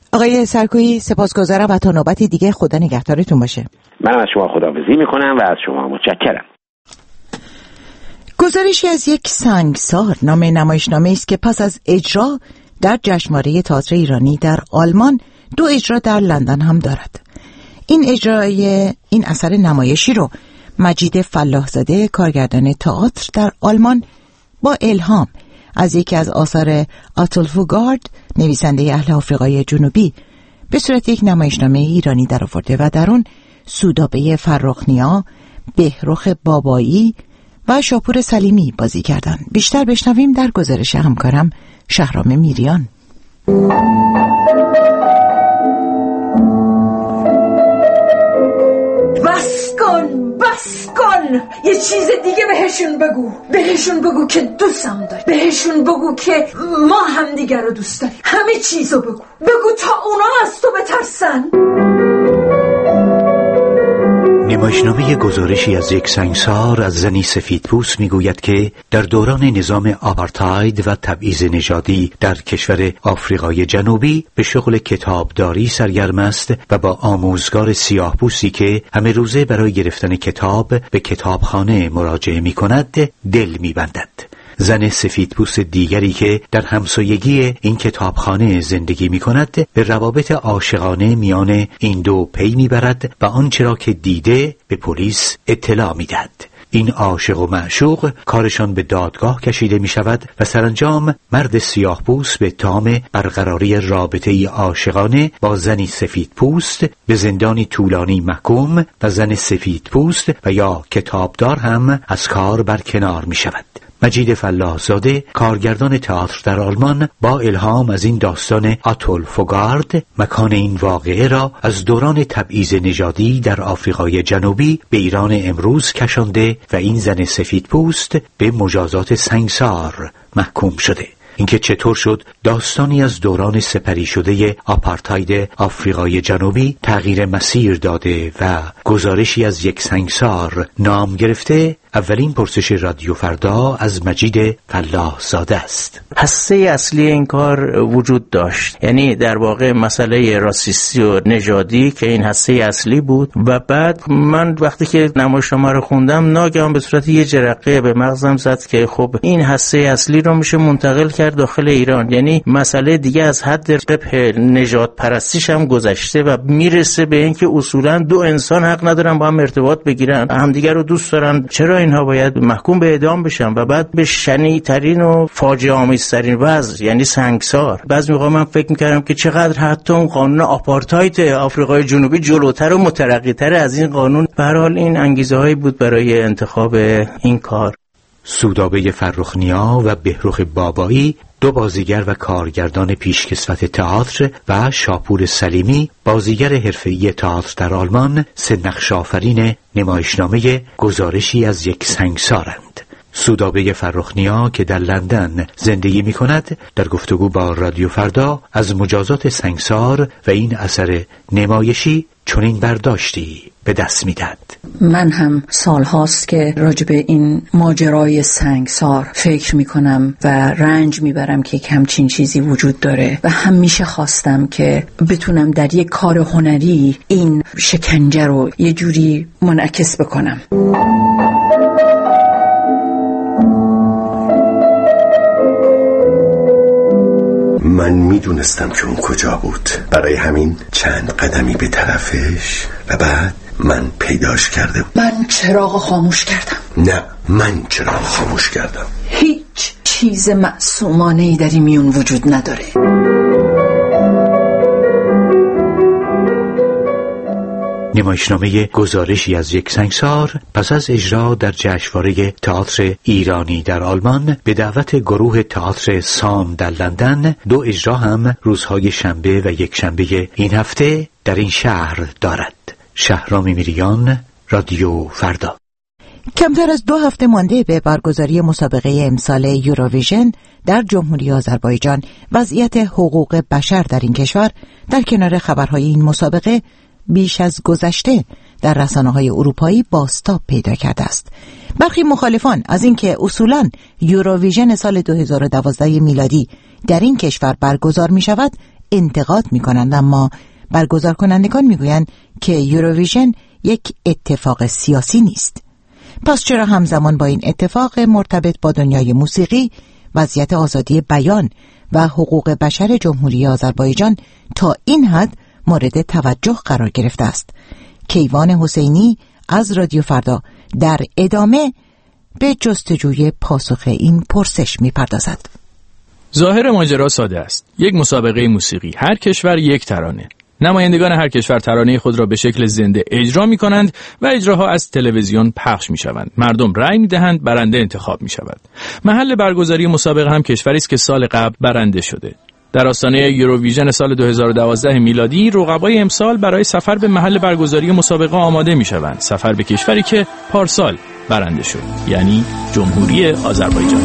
آقای سرکویی سپاسگزارم و تا نوبتی دیگه خدا نگهدارتون باشه. منم از شما خداحافظی میکنم و از شما متشکرم. گزارشی از یک سنگسار نام نمایشنامه است که پس از اجرا در جشنواره تئاتر ایرانی در آلمان 2 اجرا در لندن هم دارد. این اجرای این اثر نمایشی رو مجید فلاحزاده کارگردان تئاتر در آلمان با الهام از یکی از آثار آتول فوگارد نویسنده اهل آفریقای جنوبی به صورت یک نمایشنامه ایرانی درآورده و در اون سودابه فرخنیا، بهرخ بابایی و شاپور سلیمی بازی کردند. بیشتر بشنویم در گزارش همکارم شهرام میریان. بس کن یه چیز دیگه بهشون بگو که دوستم داری، بهشون بگو که ما هم دیگر رو دوست داریم، همه چیزو بگو تا اونا از تو بترسن. نمایشنامه گزارشی از یک سنگسار از زنی سفیدپوست میگوید که در دوران نظام آپارتاید و تبعیض نژادی در کشور آفریقای جنوبی به شغل کتابداری سرگرم است و با آموزگار سیاه‌پوستی که همه روزه برای گرفتن کتاب به کتابخانه مراجعه می‌کند دل می‌بندد. زن سفیدپوست دیگری که در همسایگی این کتابخانه زندگی می کند به روابط عاشقانه میان این دو پی می برد و آنچه را که دیده به پلیس اطلاع می دهد. این عاشق و معشوق کارشان به دادگاه کشیده می شود و سرانجام مرد سیاه‌پوست به اتهام برقراری رابطه‌ای عاشقانه با زنی سفیدپوست به زندانی طولانی محکوم و زن سفیدپوست و یا کتابدار هم از کار برکنار می شود. مجید فلاحزاده کارگردان تئاتر در آلمان با الهام از این داستان آتول فوگارد مکان این واقعه را از دوران تبعیض نژادی در آفریقای جنوبی به ایران امروز کشانده و این زن سفیدپوست به مجازات سنگسار محکوم شده. اینکه چطور شد داستانی از دوران سپری شده آپارتاید آفریقای جنوبی تغییر مسیر داده و گزارشی از یک سنگسار نام گرفته، اولین پرسش رادیو فردا از مجید فلاحزاده است. هسته اصلی این کار وجود داشت، یعنی در واقع مسئله راسیستی و نژادی که این هسته اصلی بود و بعد من وقتی که نمایشنامه رو خوندم ناگهان به صورت یه جرقه به مغزم زد که خب این هسته اصلی رو میشه منتقل کرد داخل ایران، یعنی مسئله دیگه از حد قبح نژاد پرستیش هم گذشته و میرسه به اینکه اصولا دو انسان حق ندارن با هم ارتباط بگیرن، همدیگه رو دوست دارن، چرا اینها باید محکوم به اعدام بشن و بعد به شنیع‌ترین و فاجعه آمیزترین وضع یعنی سنگسار. بعضی موقع من فکر می‌کردم که چقدر حتی اون قانون آپارتاید آفریقای جنوبی جلوتر و مترقی‌تر از این قانون. به هر حال این انگیزه‌هایی بود برای انتخاب این کار. سودابه فرخنیا و بهرخ بابایی دو بازیگر و کارگردان پیشکسوت تئاتر و شاپور سلیمی بازیگر حرفه‌ای تئاتر در آلمان سه نقش آفرین نمایشنامه گزارشی از یک سنگسارند. سودابه فرخنیا که در لندن زندگی می کند در گفتگو با رادیو فردا از مجازات سنگسار و این اثر نمایشی چنین برداشتی به دست می دهد. من هم سالهاست که راجب این ماجرای سنگسار فکر می کنم و رنج می برم که همچین چیزی وجود داره و همیشه خواستم که بتونم در یک کار هنری این شکنجه رو یه جوری منعکس بکنم. من میدونستم که اون کجا بود، برای همین چند قدمی به طرفش و بعد من پیداش کردم. من چراغ خاموش کردم. نه، من چراغ خاموش کردم. هیچ چیز معصومانه‌ای در این میون وجود نداره. نمایشنامه گزارشی از یک سنگسار پس از اجرا در جشنواره تئاتر ایرانی در آلمان به دعوت گروه تئاتر سام در لندن دو اجرا هم روزهای شنبه و یک شنبه این هفته در این شهر دارد. شهرام میریان، رادیو فردا. کمتر از 2 هفته مانده به برگزاری مسابقه امسال یوروویژن در جمهوری آذربایجان، وضعیت حقوق بشر در این کشور در کنار خبرهای این مسابقه بیش از گذشته در رسانه‌های اروپایی بازتاب پیدا کرده است. برخی مخالفان از اینکه اصولاً یوروویژن سال 2012 میلادی در این کشور برگزار می شود انتقاد میکنند، اما برگزار کنندگان میگویند که یوروویژن یک اتفاق سیاسی نیست. پس چرا همزمان با این اتفاق مرتبط با دنیای موسیقی وضعیت آزادی بیان و حقوق بشر جمهوری آذربایجان تا این حد مورد توجه قرار گرفته است؟ کیوان حسینی از رادیو فردا در ادامه به جستجوی پاسخ این پرسش می‌پردازد. ظاهر ماجرا ساده است. یک مسابقه موسیقی، هر کشور یک ترانه. نمایندگان هر کشور ترانه خود را به شکل زنده اجرا می‌کنند و اجراها از تلویزیون پخش می‌شوند. مردم رأی می‌دهند، برنده انتخاب می‌شود. محل برگزاری مسابقه هم کشوری است که سال قبل برنده شده. در آستانه یوروویژن سال 2012 میلادی، رقبای امسال برای سفر به محل برگزاری مسابقه آماده می‌شوند. سفر به کشوری که پارسال برنده شد، یعنی جمهوری آذربایجان.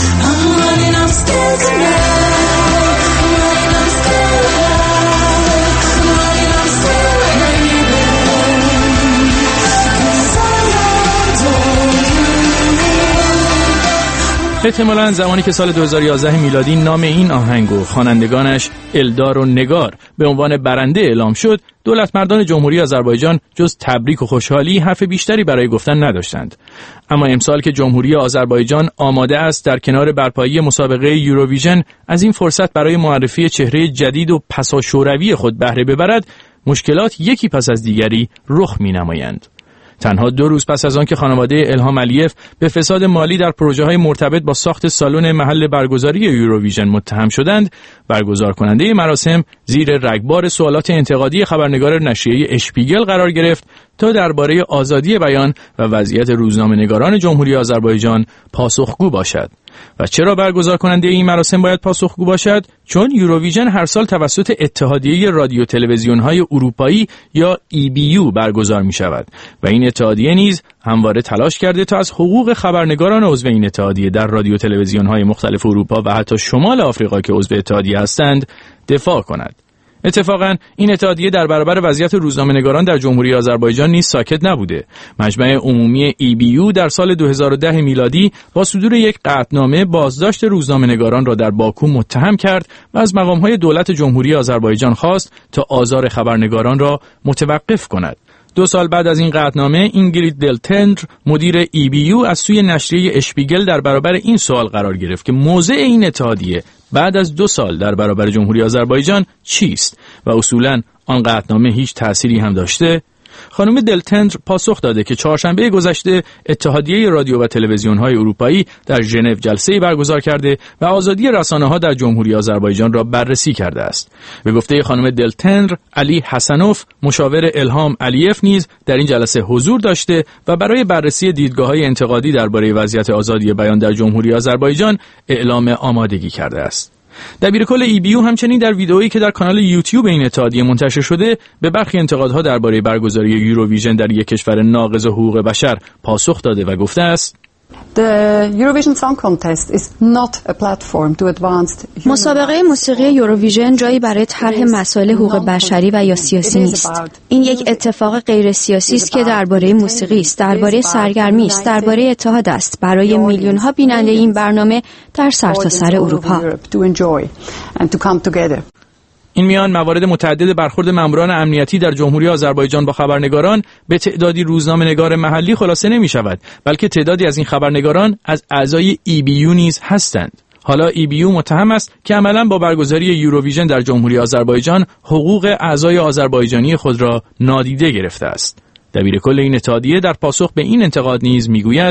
احتمالاً زمانی که سال 2011 میلادی نام این آهنگ و خوانندگانش الدار و نگار به عنوان برنده اعلام شد، دولتمردان جمهوری آذربایجان جز تبریک و خوشحالی حرف بیشتری برای گفتن نداشتند. اما امسال که جمهوری آذربایجان آماده است در کنار برپایی مسابقه یوروویژن از این فرصت برای معرفی چهره جدید و پساشوروی خود بهره ببرد، مشکلات یکی پس از دیگری رخ می‌نمایند. تنها 2 روز پس از آن که خانواده الهام علیف به فساد مالی در پروژه‌های مرتبط با ساخت سالن محل برگزاری یوروویژن متهم شدند، برگزار کننده مراسم زیر رگبار سوالات انتقادی خبرنگار نشریه اشپیگل قرار گرفت تا درباره آزادی بیان و وضعیت روزنامه‌نگاران جمهوری آذربایجان پاسخگو باشد. و چرا برگزار کننده این مراسم باید پاسخگو باشد؟ چون یوروویژن هر سال توسط اتحادیه رادیو تلویزیون‌های اروپایی یا EBU برگزار می‌شود و این اتحادیه نیز همواره تلاش کرده تا از حقوق خبرنگاران عضو این اتحادیه در رادیو تلویزیون‌های مختلف اروپا و حتی شمال آفریقا که عضو اتحادیه هستند دفاع کند. اتفاقاً این اتحادیه در برابر وضعیت روزنامه‌نگاران در جمهوری آذربایجان نیز ساکت نبوده. مجمع عمومی EBU در سال 2010 میلادی با صدور یک قطعنامه بازداشت روزنامه‌نگاران را در باکو متهم کرد و از مقام‌های دولت جمهوری آذربایجان خواست تا آزار خبرنگاران را متوقف کند. 2 سال بعد از این قطعنامه، اینگرید دلتندر مدیر EBU از سوی نشریه اشپیگل در برابر این سوال قرار گرفت که موضع این اتحادیه بعد از 2 سال در برابر جمهوری آذربایجان چیست و اصولاً آن قطعنامه هیچ تأثیری هم داشته؟ خانم دلتندر پاسخ داده که چهارشنبه گذشته اتحادیه رادیو و تلویزیون‌های اروپایی در ژنو جلسه‌ای برگزار کرده و آزادی رسانه‌ها در جمهوری آذربایجان را بررسی کرده است. به گفته خانم دلتندر، علی حسنوف مشاور الهام علیف نیز در این جلسه حضور داشته و برای بررسی دیدگاه‌های انتقادی درباره وضعیت آزادی بیان در جمهوری آذربایجان اعلام آمادگی کرده است. دبیرکل EBU همچنین در ویدئویی که در کانال یوتیوب این اتحادیه منتشر شده به برخی انتقادها درباره برگزاری یوروویژن در یک کشور ناقض حقوق بشر پاسخ داده و گفته است: مسابقه موسیقی یوروویژن جایی برای طرح مسائل حقوق بشری و یا سیاسی نیست. این یک اتفاق غیر سیاسی است که درباره موسیقی است، درباره سرگرمی است، درباره اتحاد است برای میلیون‌ها بیننده این برنامه در سرتاسر اروپا. این میان موارد متعدد برخورد ماموران امنیتی در جمهوری آذربایجان با خبرنگاران به تعدادی روزنامه‌نگار محلی خلاصه نمی شود، بلکه تعدادی از این خبرنگاران از اعضای EBU نیز هستند. حالا EBU متهم است که عملاً با برگزاری یوروویژن در جمهوری آذربایجان حقوق اعضای آذربایجانی خود را نادیده گرفته است. دبیرکل این اتحادیه در پاسخ به این انتقاد نیز میگوید: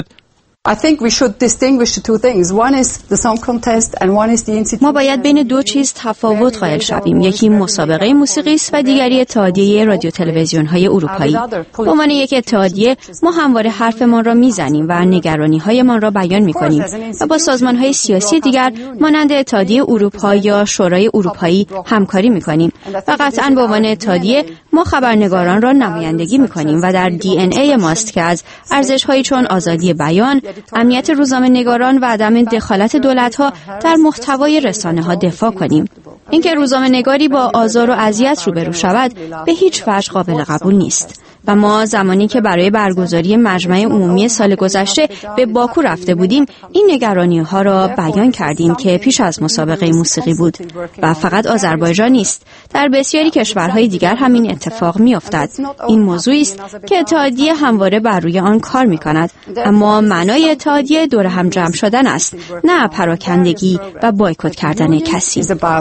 ما باید بین 2 چیز تفاوت قائل شویم. یکی مسابقه موسیقی است و دیگری اتحادیه رادیو تلویزیون‌های اروپایی. به عنوان یک اتحادیه ما همواره حرفمان را میزنیم و نگرانی‌هایمان را بیان می‌کنیم و با سازمان‌های سیاسی دیگر مانند اتحادیه اروپا یا شورای اروپایی همکاری می‌کنیم و قطعاً به عنوان اتحادیه ما خبرنگاران را نمایندگی می‌کنیم و در DNA ماست که از ارزش‌هایی چون آزادی بیان، امنیت روزنامه‌نگاران و عدم دخالت دولت‌ها در محتوای رسانه‌ها دفاع کنیم. اینکه روزنامه‌نگاری با آزار و اذیت روبرو شود به هیچ وجه قابل قبول نیست. و ما زمانی که برای برگزاری مجمع عمومی سال گذشته به باکو رفته بودیم این نگرانی‌ها را بیان کردیم که پیش از مسابقه موسیقی بود و فقط آذربایجان نیست، در بسیاری کشورهای دیگر همین اتفاق می‌افتد. این موضوعی است که اتحادیه همواره بر روی آن کار می‌کند، اما معنای اتحادیه دور هم جمع شدن است، نه پراکندگی و بایکوت کردن کسی.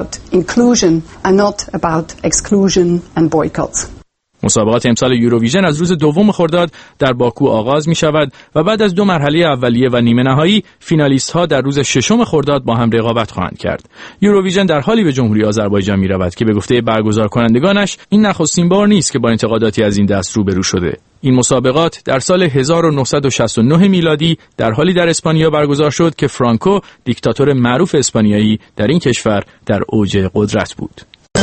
مسابقات امسال یوروویژن از روز 2 خرداد در باکو آغاز می شود و بعد از 2 مرحله اولیه و نیمه نهایی فینالیست ها در روز 6 خرداد با هم رقابت خواهند کرد. یوروویژن در حالی به جمهوری آذربایجان می رود که به گفته برگزار کنندگانش این نخستین بار نیست که با انتقاداتی از این دست روبرو شده. این مسابقات در سال 1969 میلادی در حالی در اسپانیا برگزار شد که فرانکو، دیکتاتور معروف اسپانیایی، در این کشور در اوج قدرت بود.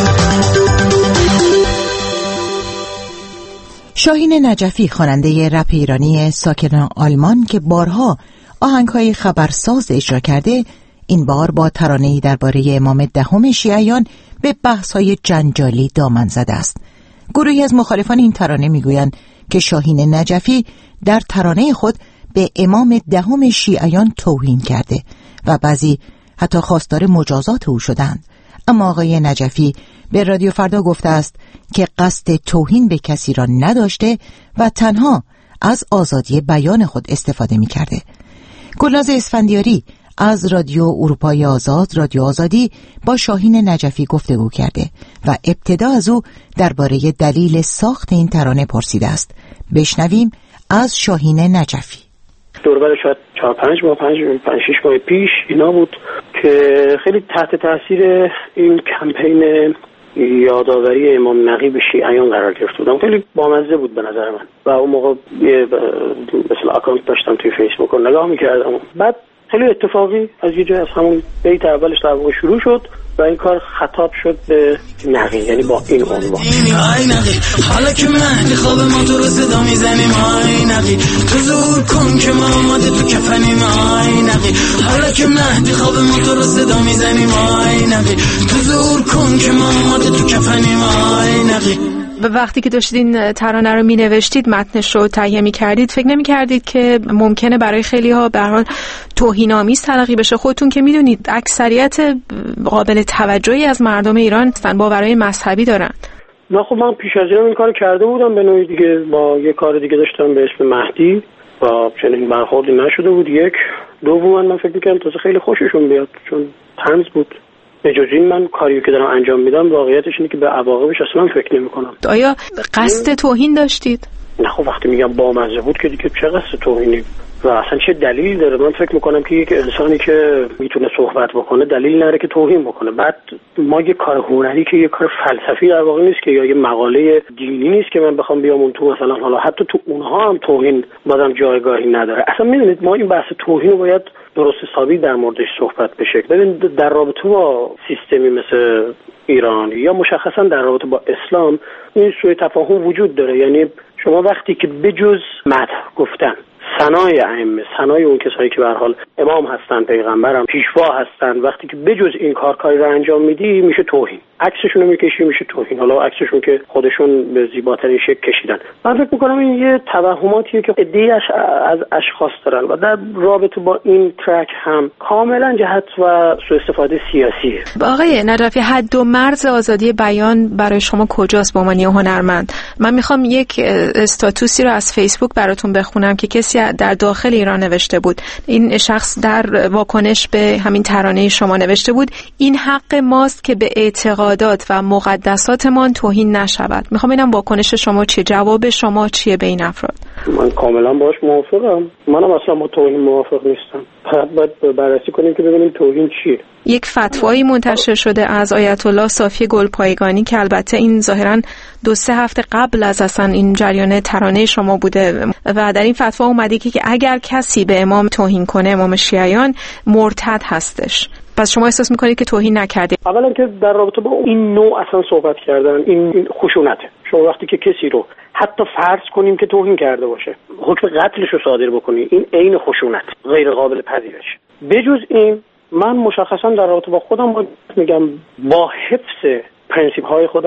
شاهین نجفی خواننده رپ ایرانی ساکن آلمان که بارها آهنگ‌های خبرساز اجرا کرده، این بار با ترانه‌ای درباره امام 10 شیعیان به بحث‌های جنجالی دامن زده است. گروهی از مخالفان این ترانه میگویند که شاهین نجفی در ترانه خود به امام 10 شیعیان توهین کرده و بعضی حتی خواستار مجازات او شدند. اما آقای نجفی به رادیو فردا گفته است که قصد توهین به کسی را نداشته و تنها از آزادی بیان خود استفاده می کرده. گلناز اسفندیاری از رادیو اروپای آزاد، رادیو آزادی، با شاهین نجفی گفتگو کرده و ابتدا از او درباره دلیل ساخت این ترانه پرسیده است. بشنویم از شاهین نجفی. دوربر شاید 4-5 ماه 5-6 ماه پیش اینا بود که خیلی تحت تاثیر این کمپین یادآوری امام نقیب شیعیان قرار گرفته بودم. خیلی بامزه بود به نظر من و اون موقع یه مثلا اکانت داشتم توی فیسبوک و نگاه میکردم. بعد خیلی اتفاقی از یه جای از همون بیت اولش در واقع شروع شد و این کار خطاب شد به نقی، یعنی با این عنوان: ای نقی حالا که مهدی خواب ما تو رو صدا میزنیم، ای نقی تو زور کن که ما آماده تو کفنیم، ای نقی حالا که مهدی خواب ما تو رو صدا میزنیم، ای نقی تو زور کن که ما آماده تو کفنیم، ای نقی. وقتی که داشتید این ترانه رو می‌نوشتید، متنش رو تهیه می‌کردید، فکر نمی‌کردید که ممکنه برای خیلی‌ها به هر حال توهین‌آمیز تلقی بشه؟ خودتون که می‌دونید اکثریت قابل توجهی از مردم ایران هستن، باورهای مذهبی دارن. نه خب من پیش از این کارو کرده بودم به نوعی دیگه، با یه کار دیگه داشتم به اسم مهدی و چنین برخوردی نشده بود. یک دوم من فکر می‌کردم تازه خیلی خوششون بیاد چون طنز بود. به جز این من کاریو که دارم انجام میدم واقعیتش اینه که به عواقبش اصلا فکر نمی‌کنم. آیا قصد توهین داشتید؟ نه خب وقتی میگم بامزه بود که دیگه چه قصد توهینی و اصلا چه دلیل داره؟ من فکر میکنم که یک انسانی که میتونه صحبت بکنه دلیل نداره که توهین بکنه. بعد ما یه کار هنری که یه کار فلسفی در واقع نیست که، یا یه مقاله دینی نیست که من بخوام بیام اون تو مثلا حالا حتی تو اونها هم توهین بازم جایگاهی نداره. اصلا میدونید ما این بحث توهین رو باید درست حسابی در موردش صحبت بشه. ببین در رابطه با سیستمی مثل ایران یا مشخصا در رابطه با اسلام این سوء تفاهم وجود داره. یعنی شما وقتی که بجز مدح گفتن ثنای ائمه، ثنای اون کسایی که به هر حال امام هستن، پیغمبرم، پیشوا هستن، وقتی که بجز این کاری رو انجام میدی میشه توهین. عکسشون رو میکشی میشه توهین. حالا عکسشون که خودشون به زیباترین شکل کشیدن. من فکر میکنم این یه توهماتیه که عده‌ای از اشخاص دارن و در رابطه با این ترک هم کاملا جهت و سوء استفاده سیاسیه. آقای نجفی، حد و مرز آزادی بیان برای شما کجاست به عنوان هنرمند؟ من میخوام یک استاتوسی رو از فیسبوک براتون بخونم که کسی در داخل ایران نوشته بود. این شخص در واکنش به همین ترانه شما نوشته بود: این حق ماست که به اعتقادات و مقدساتمان توهین نشود. میخوام ببینم واکنش شما چیه، جواب شما چیه به این افراد؟ من کاملا باهاش موافقم. منم اصلا با توهین موافق نیستم. باید بررسی کنیم که ببینیم توهین چیه. یک فتوایی منتشر شده از آیت الله صافی گلپایگانی که البته این ظاهراً 2-3 هفته قبل از اصلا این جریان ترانه شما بوده و در این فتوا اومده که اگر کسی به امام توهین کنه، امام شیعیان، مرتد هستش. پس شما احساس میکنید که توهین نکردید؟ اولا که در رابطه با این نوع اصلا صحبت کردن این خشونته. شما وقتی که کسی رو حتی فرض کنیم که توهین کرده باشه، حکم قتلش رو صادر بکنی، این عین خشونت، غیر قابل پذیرش. بجز این من مشخصا در رابطه با خودم میگم با حفظ پرنسیپ های خودم،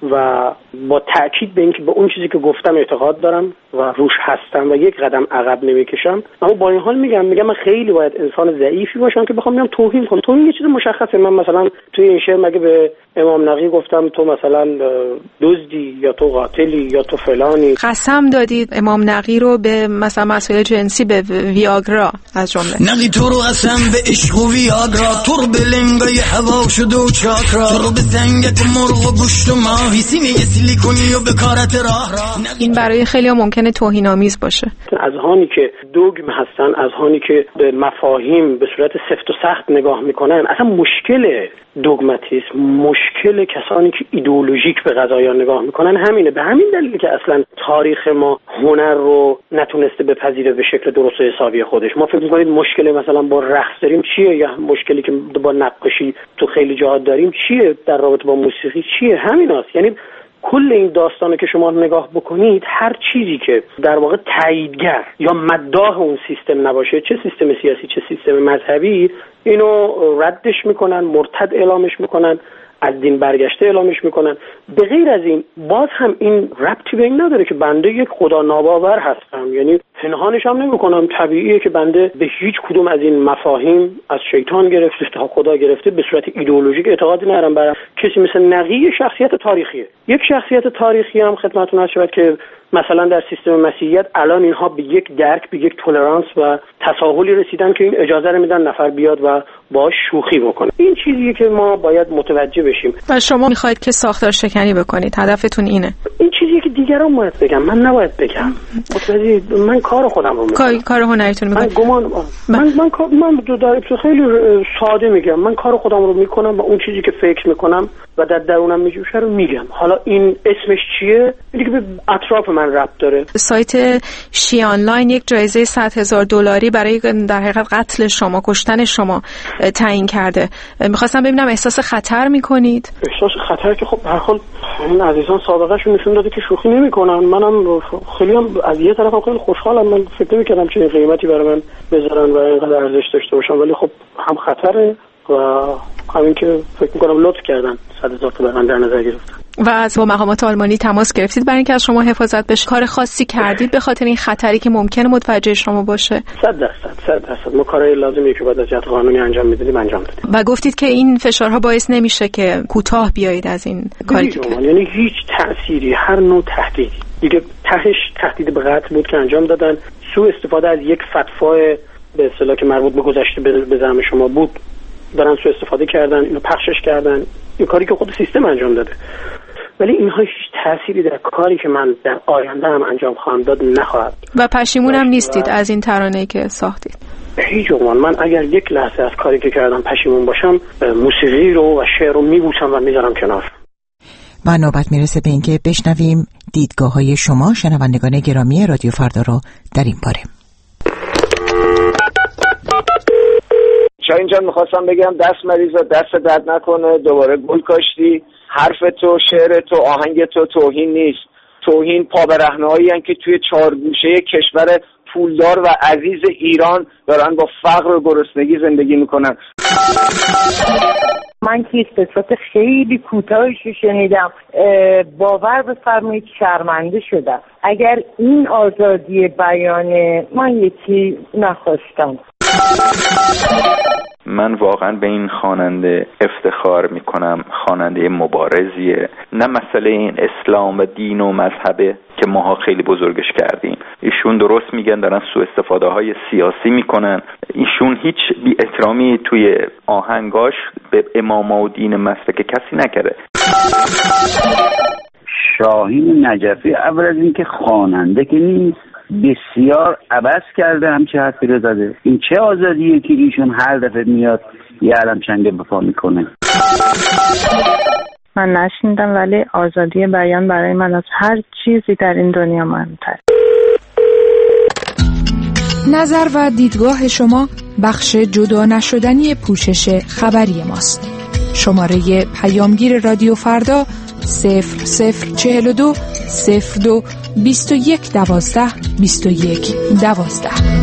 و با تأکید به اینکه به اون چیزی که گفتم اعتقاد دارم و روش هستم و یک قدم عقب نمیکشم. اما با این حال میگم من خیلی باید انسان ضعیفی باشم که بخوام توهین کنم. توهین یه چیز مشخصه. من مثلا توی این شعر مگه به امام نقی گفتم تو مثلا دزدی یا تو قاتلی یا تو فلانی؟ قسم دادید امام نقی رو به مثلا مسائل جنسی، به ویاگرا از جمله. نقی تو رو قسم به عشق و ویاگرا، تو رو به لنگای هوا شده و چاکرا، تو رو به زنگت مرغ و گوشت و ماهی، سینه سیلیکونی و به کارت راه را. این برای خیلی ممکنه توهین آمیز باشه. اذهانی که دوگم هستن، اذهانی که به مفاهیم به صورت سفت و سخت نگاه میکنن، اصلا مشکل دوگماتیسم، مشکل کسانی که ایدئولوژیک به قضایا نگاه میکنن همینه. به همین دلیل که اصلا تاریخ ما هنر رو نتونسته بپذیره به شکل درست و حسابی خودش. ما فکر میکنید مشکل مثلا با رقص داریم چیه، یا مشکلی که با نقاشی تو خیلی جاها داریم چیه، در رابطه با موسیقی چیه؟ همیناست. یعنی کل این داستانه که شما نگاه بکنید، هر چیزی که در واقع تاییدگر یا مداح اون سیستم نباشه، چه سیستم سیاسی چه سیستم مذهبی، اینو ردش میکنن، مرتد اعلامش میکنن، از دین برگشته اعلامش میکنن. به غیر از این باز هم این ربطی به این نداره که بنده یک خدا ناباور هستم، یعنی پنهانش هم نمیکنم. طبیعیه که بنده به هیچ کدوم از این مفاهیم، از شیطان گرفته تا خدا گرفته، به صورت ایدئولوژیک اعتقادی ندارم. برای کسی مثل نقی شخصیت تاریخیه. یک شخصیت تاریخی هم خدمتتون عرض شود که مثلا در سیستم مسیحیت الان اینها به یک درک، به یک تولرانس و تساهلی رسیدن که این اجازه رو میدن نفر بیاد و باهاش شوخی بکنه. این چیزیه که ما باید متوجه بشیم. و شما میخواید که ساختار شکنی بکنید، هدفتون اینه. این چیزیه که دیگران باید بگم، من نباید بگم. متوجه؟ من کار خودم رو میکنم. کار هنریتون میکنید. من در خیلی ساده میگم، من کار خودم رو میکنم و اون چیزی که فکر میکنم و در درونم میجوشه رو میگم. حالا این اسمش چیه؟ اینی که به اطراف من ربط داره. سایت شی آنلاین یک جایزه $100,000 برای در حقیقت قتل شما، کشتن شما تعیین کرده. میخواستم ببینم احساس خطر میکنید؟ احساس خطر که خب به هر حال این عزیزان سابقهشون نشون داده که شوخی نمیکنن. منم خیلی هم از یه طرفم خیلی خوشحالم. من فکر نمی‌کردم چنین قیمتی برای من بذارن و اینقدر ارزش داشته باشن، ولی خب هم خطره و همین که فکر میکنم لطف کردن 100,000 تومان در نظر گرفتن. و از با مقامات آلمانی تماس گرفتید برای اینکه از شما حفاظت بشه؟ کار خاصی کردید به خاطر این خطری که ممکنه متوجه شما باشه؟ 100% ما کارهای لازمی که باید از جهت قانونی انجام میدیم انجام دادیم. و گفتید که این فشارها باعث نمیشه که کوتاه بیایید از این کاری که یعنی هیچ تأثیری، هر نوع تهدیدی دیگه تهش تهدید به قتل بود که انجام دادن. سوء استفاده از یک فتوای به اصطلاح که مربوط به گذشته به زعم شما بود دارن سوء استفاده کردن، اینو پخشش کردن. این کاری که خود سیستم انجام داده، ولی اینها هیچ تأثیری در کاری که من در آینده هم انجام خواهم داد نخواهد. و پشیمون هم نیستید از این ترانه‌ای که ساختید؟ هیچ عنوان. من اگر یک لحظه از کاری که کردم پشیمون باشم، موسیقی رو و شعر رو میبوسم و میذارم کنار. و نوبت میرسه به اینکه بشنویم دیدگاه‌های شما شنوندگان گرامی رادیو فردا رو در این باره. شاهین جان، میخواستم بگم دست مریضا، دست درد نکنه، دوباره گل کاشتی. حرف تو، شعر تو، آهنگ تو توهین نیست. توهین پا به رهنهایی هستند که توی چهارگوشه کشور پولدار و عزیز ایران دارن با فقر و گرسنگی زندگی میکنن. من که قصت خیلی کوتاهی شنیدم، باور بفرمایید شرمنده شدم. اگر این آزادی بیانه، من یکی نخواستم. من واقعا به این خواننده افتخار میکنم. خواننده مبارزیه، نه مسئله این اسلام و دین و مذهبه که ماها خیلی بزرگش کردیم. ایشون درست میگن دارن سوء استفاده های سیاسی میکنن. ایشون هیچ بی احترامی توی آهنگاش به امام و دین مسلک کسی نکرده. شاهین نجفی اول از اینکه خواننده که نیست، بسیار عبث کرده همچه حرفی رو زده. این چه آزادیه که ایشون هر دفعه میاد یه علم چنگ بپا میکنه؟ من نشنیدم، ولی آزادی بیان برای من از هر چیزی در این دنیا مهمتر. نظر و دیدگاه شما بخش جدا نشدنی پوشش خبری ماست. شماره پیامگیر رادیو فردا 0042 02 21 12 21 12.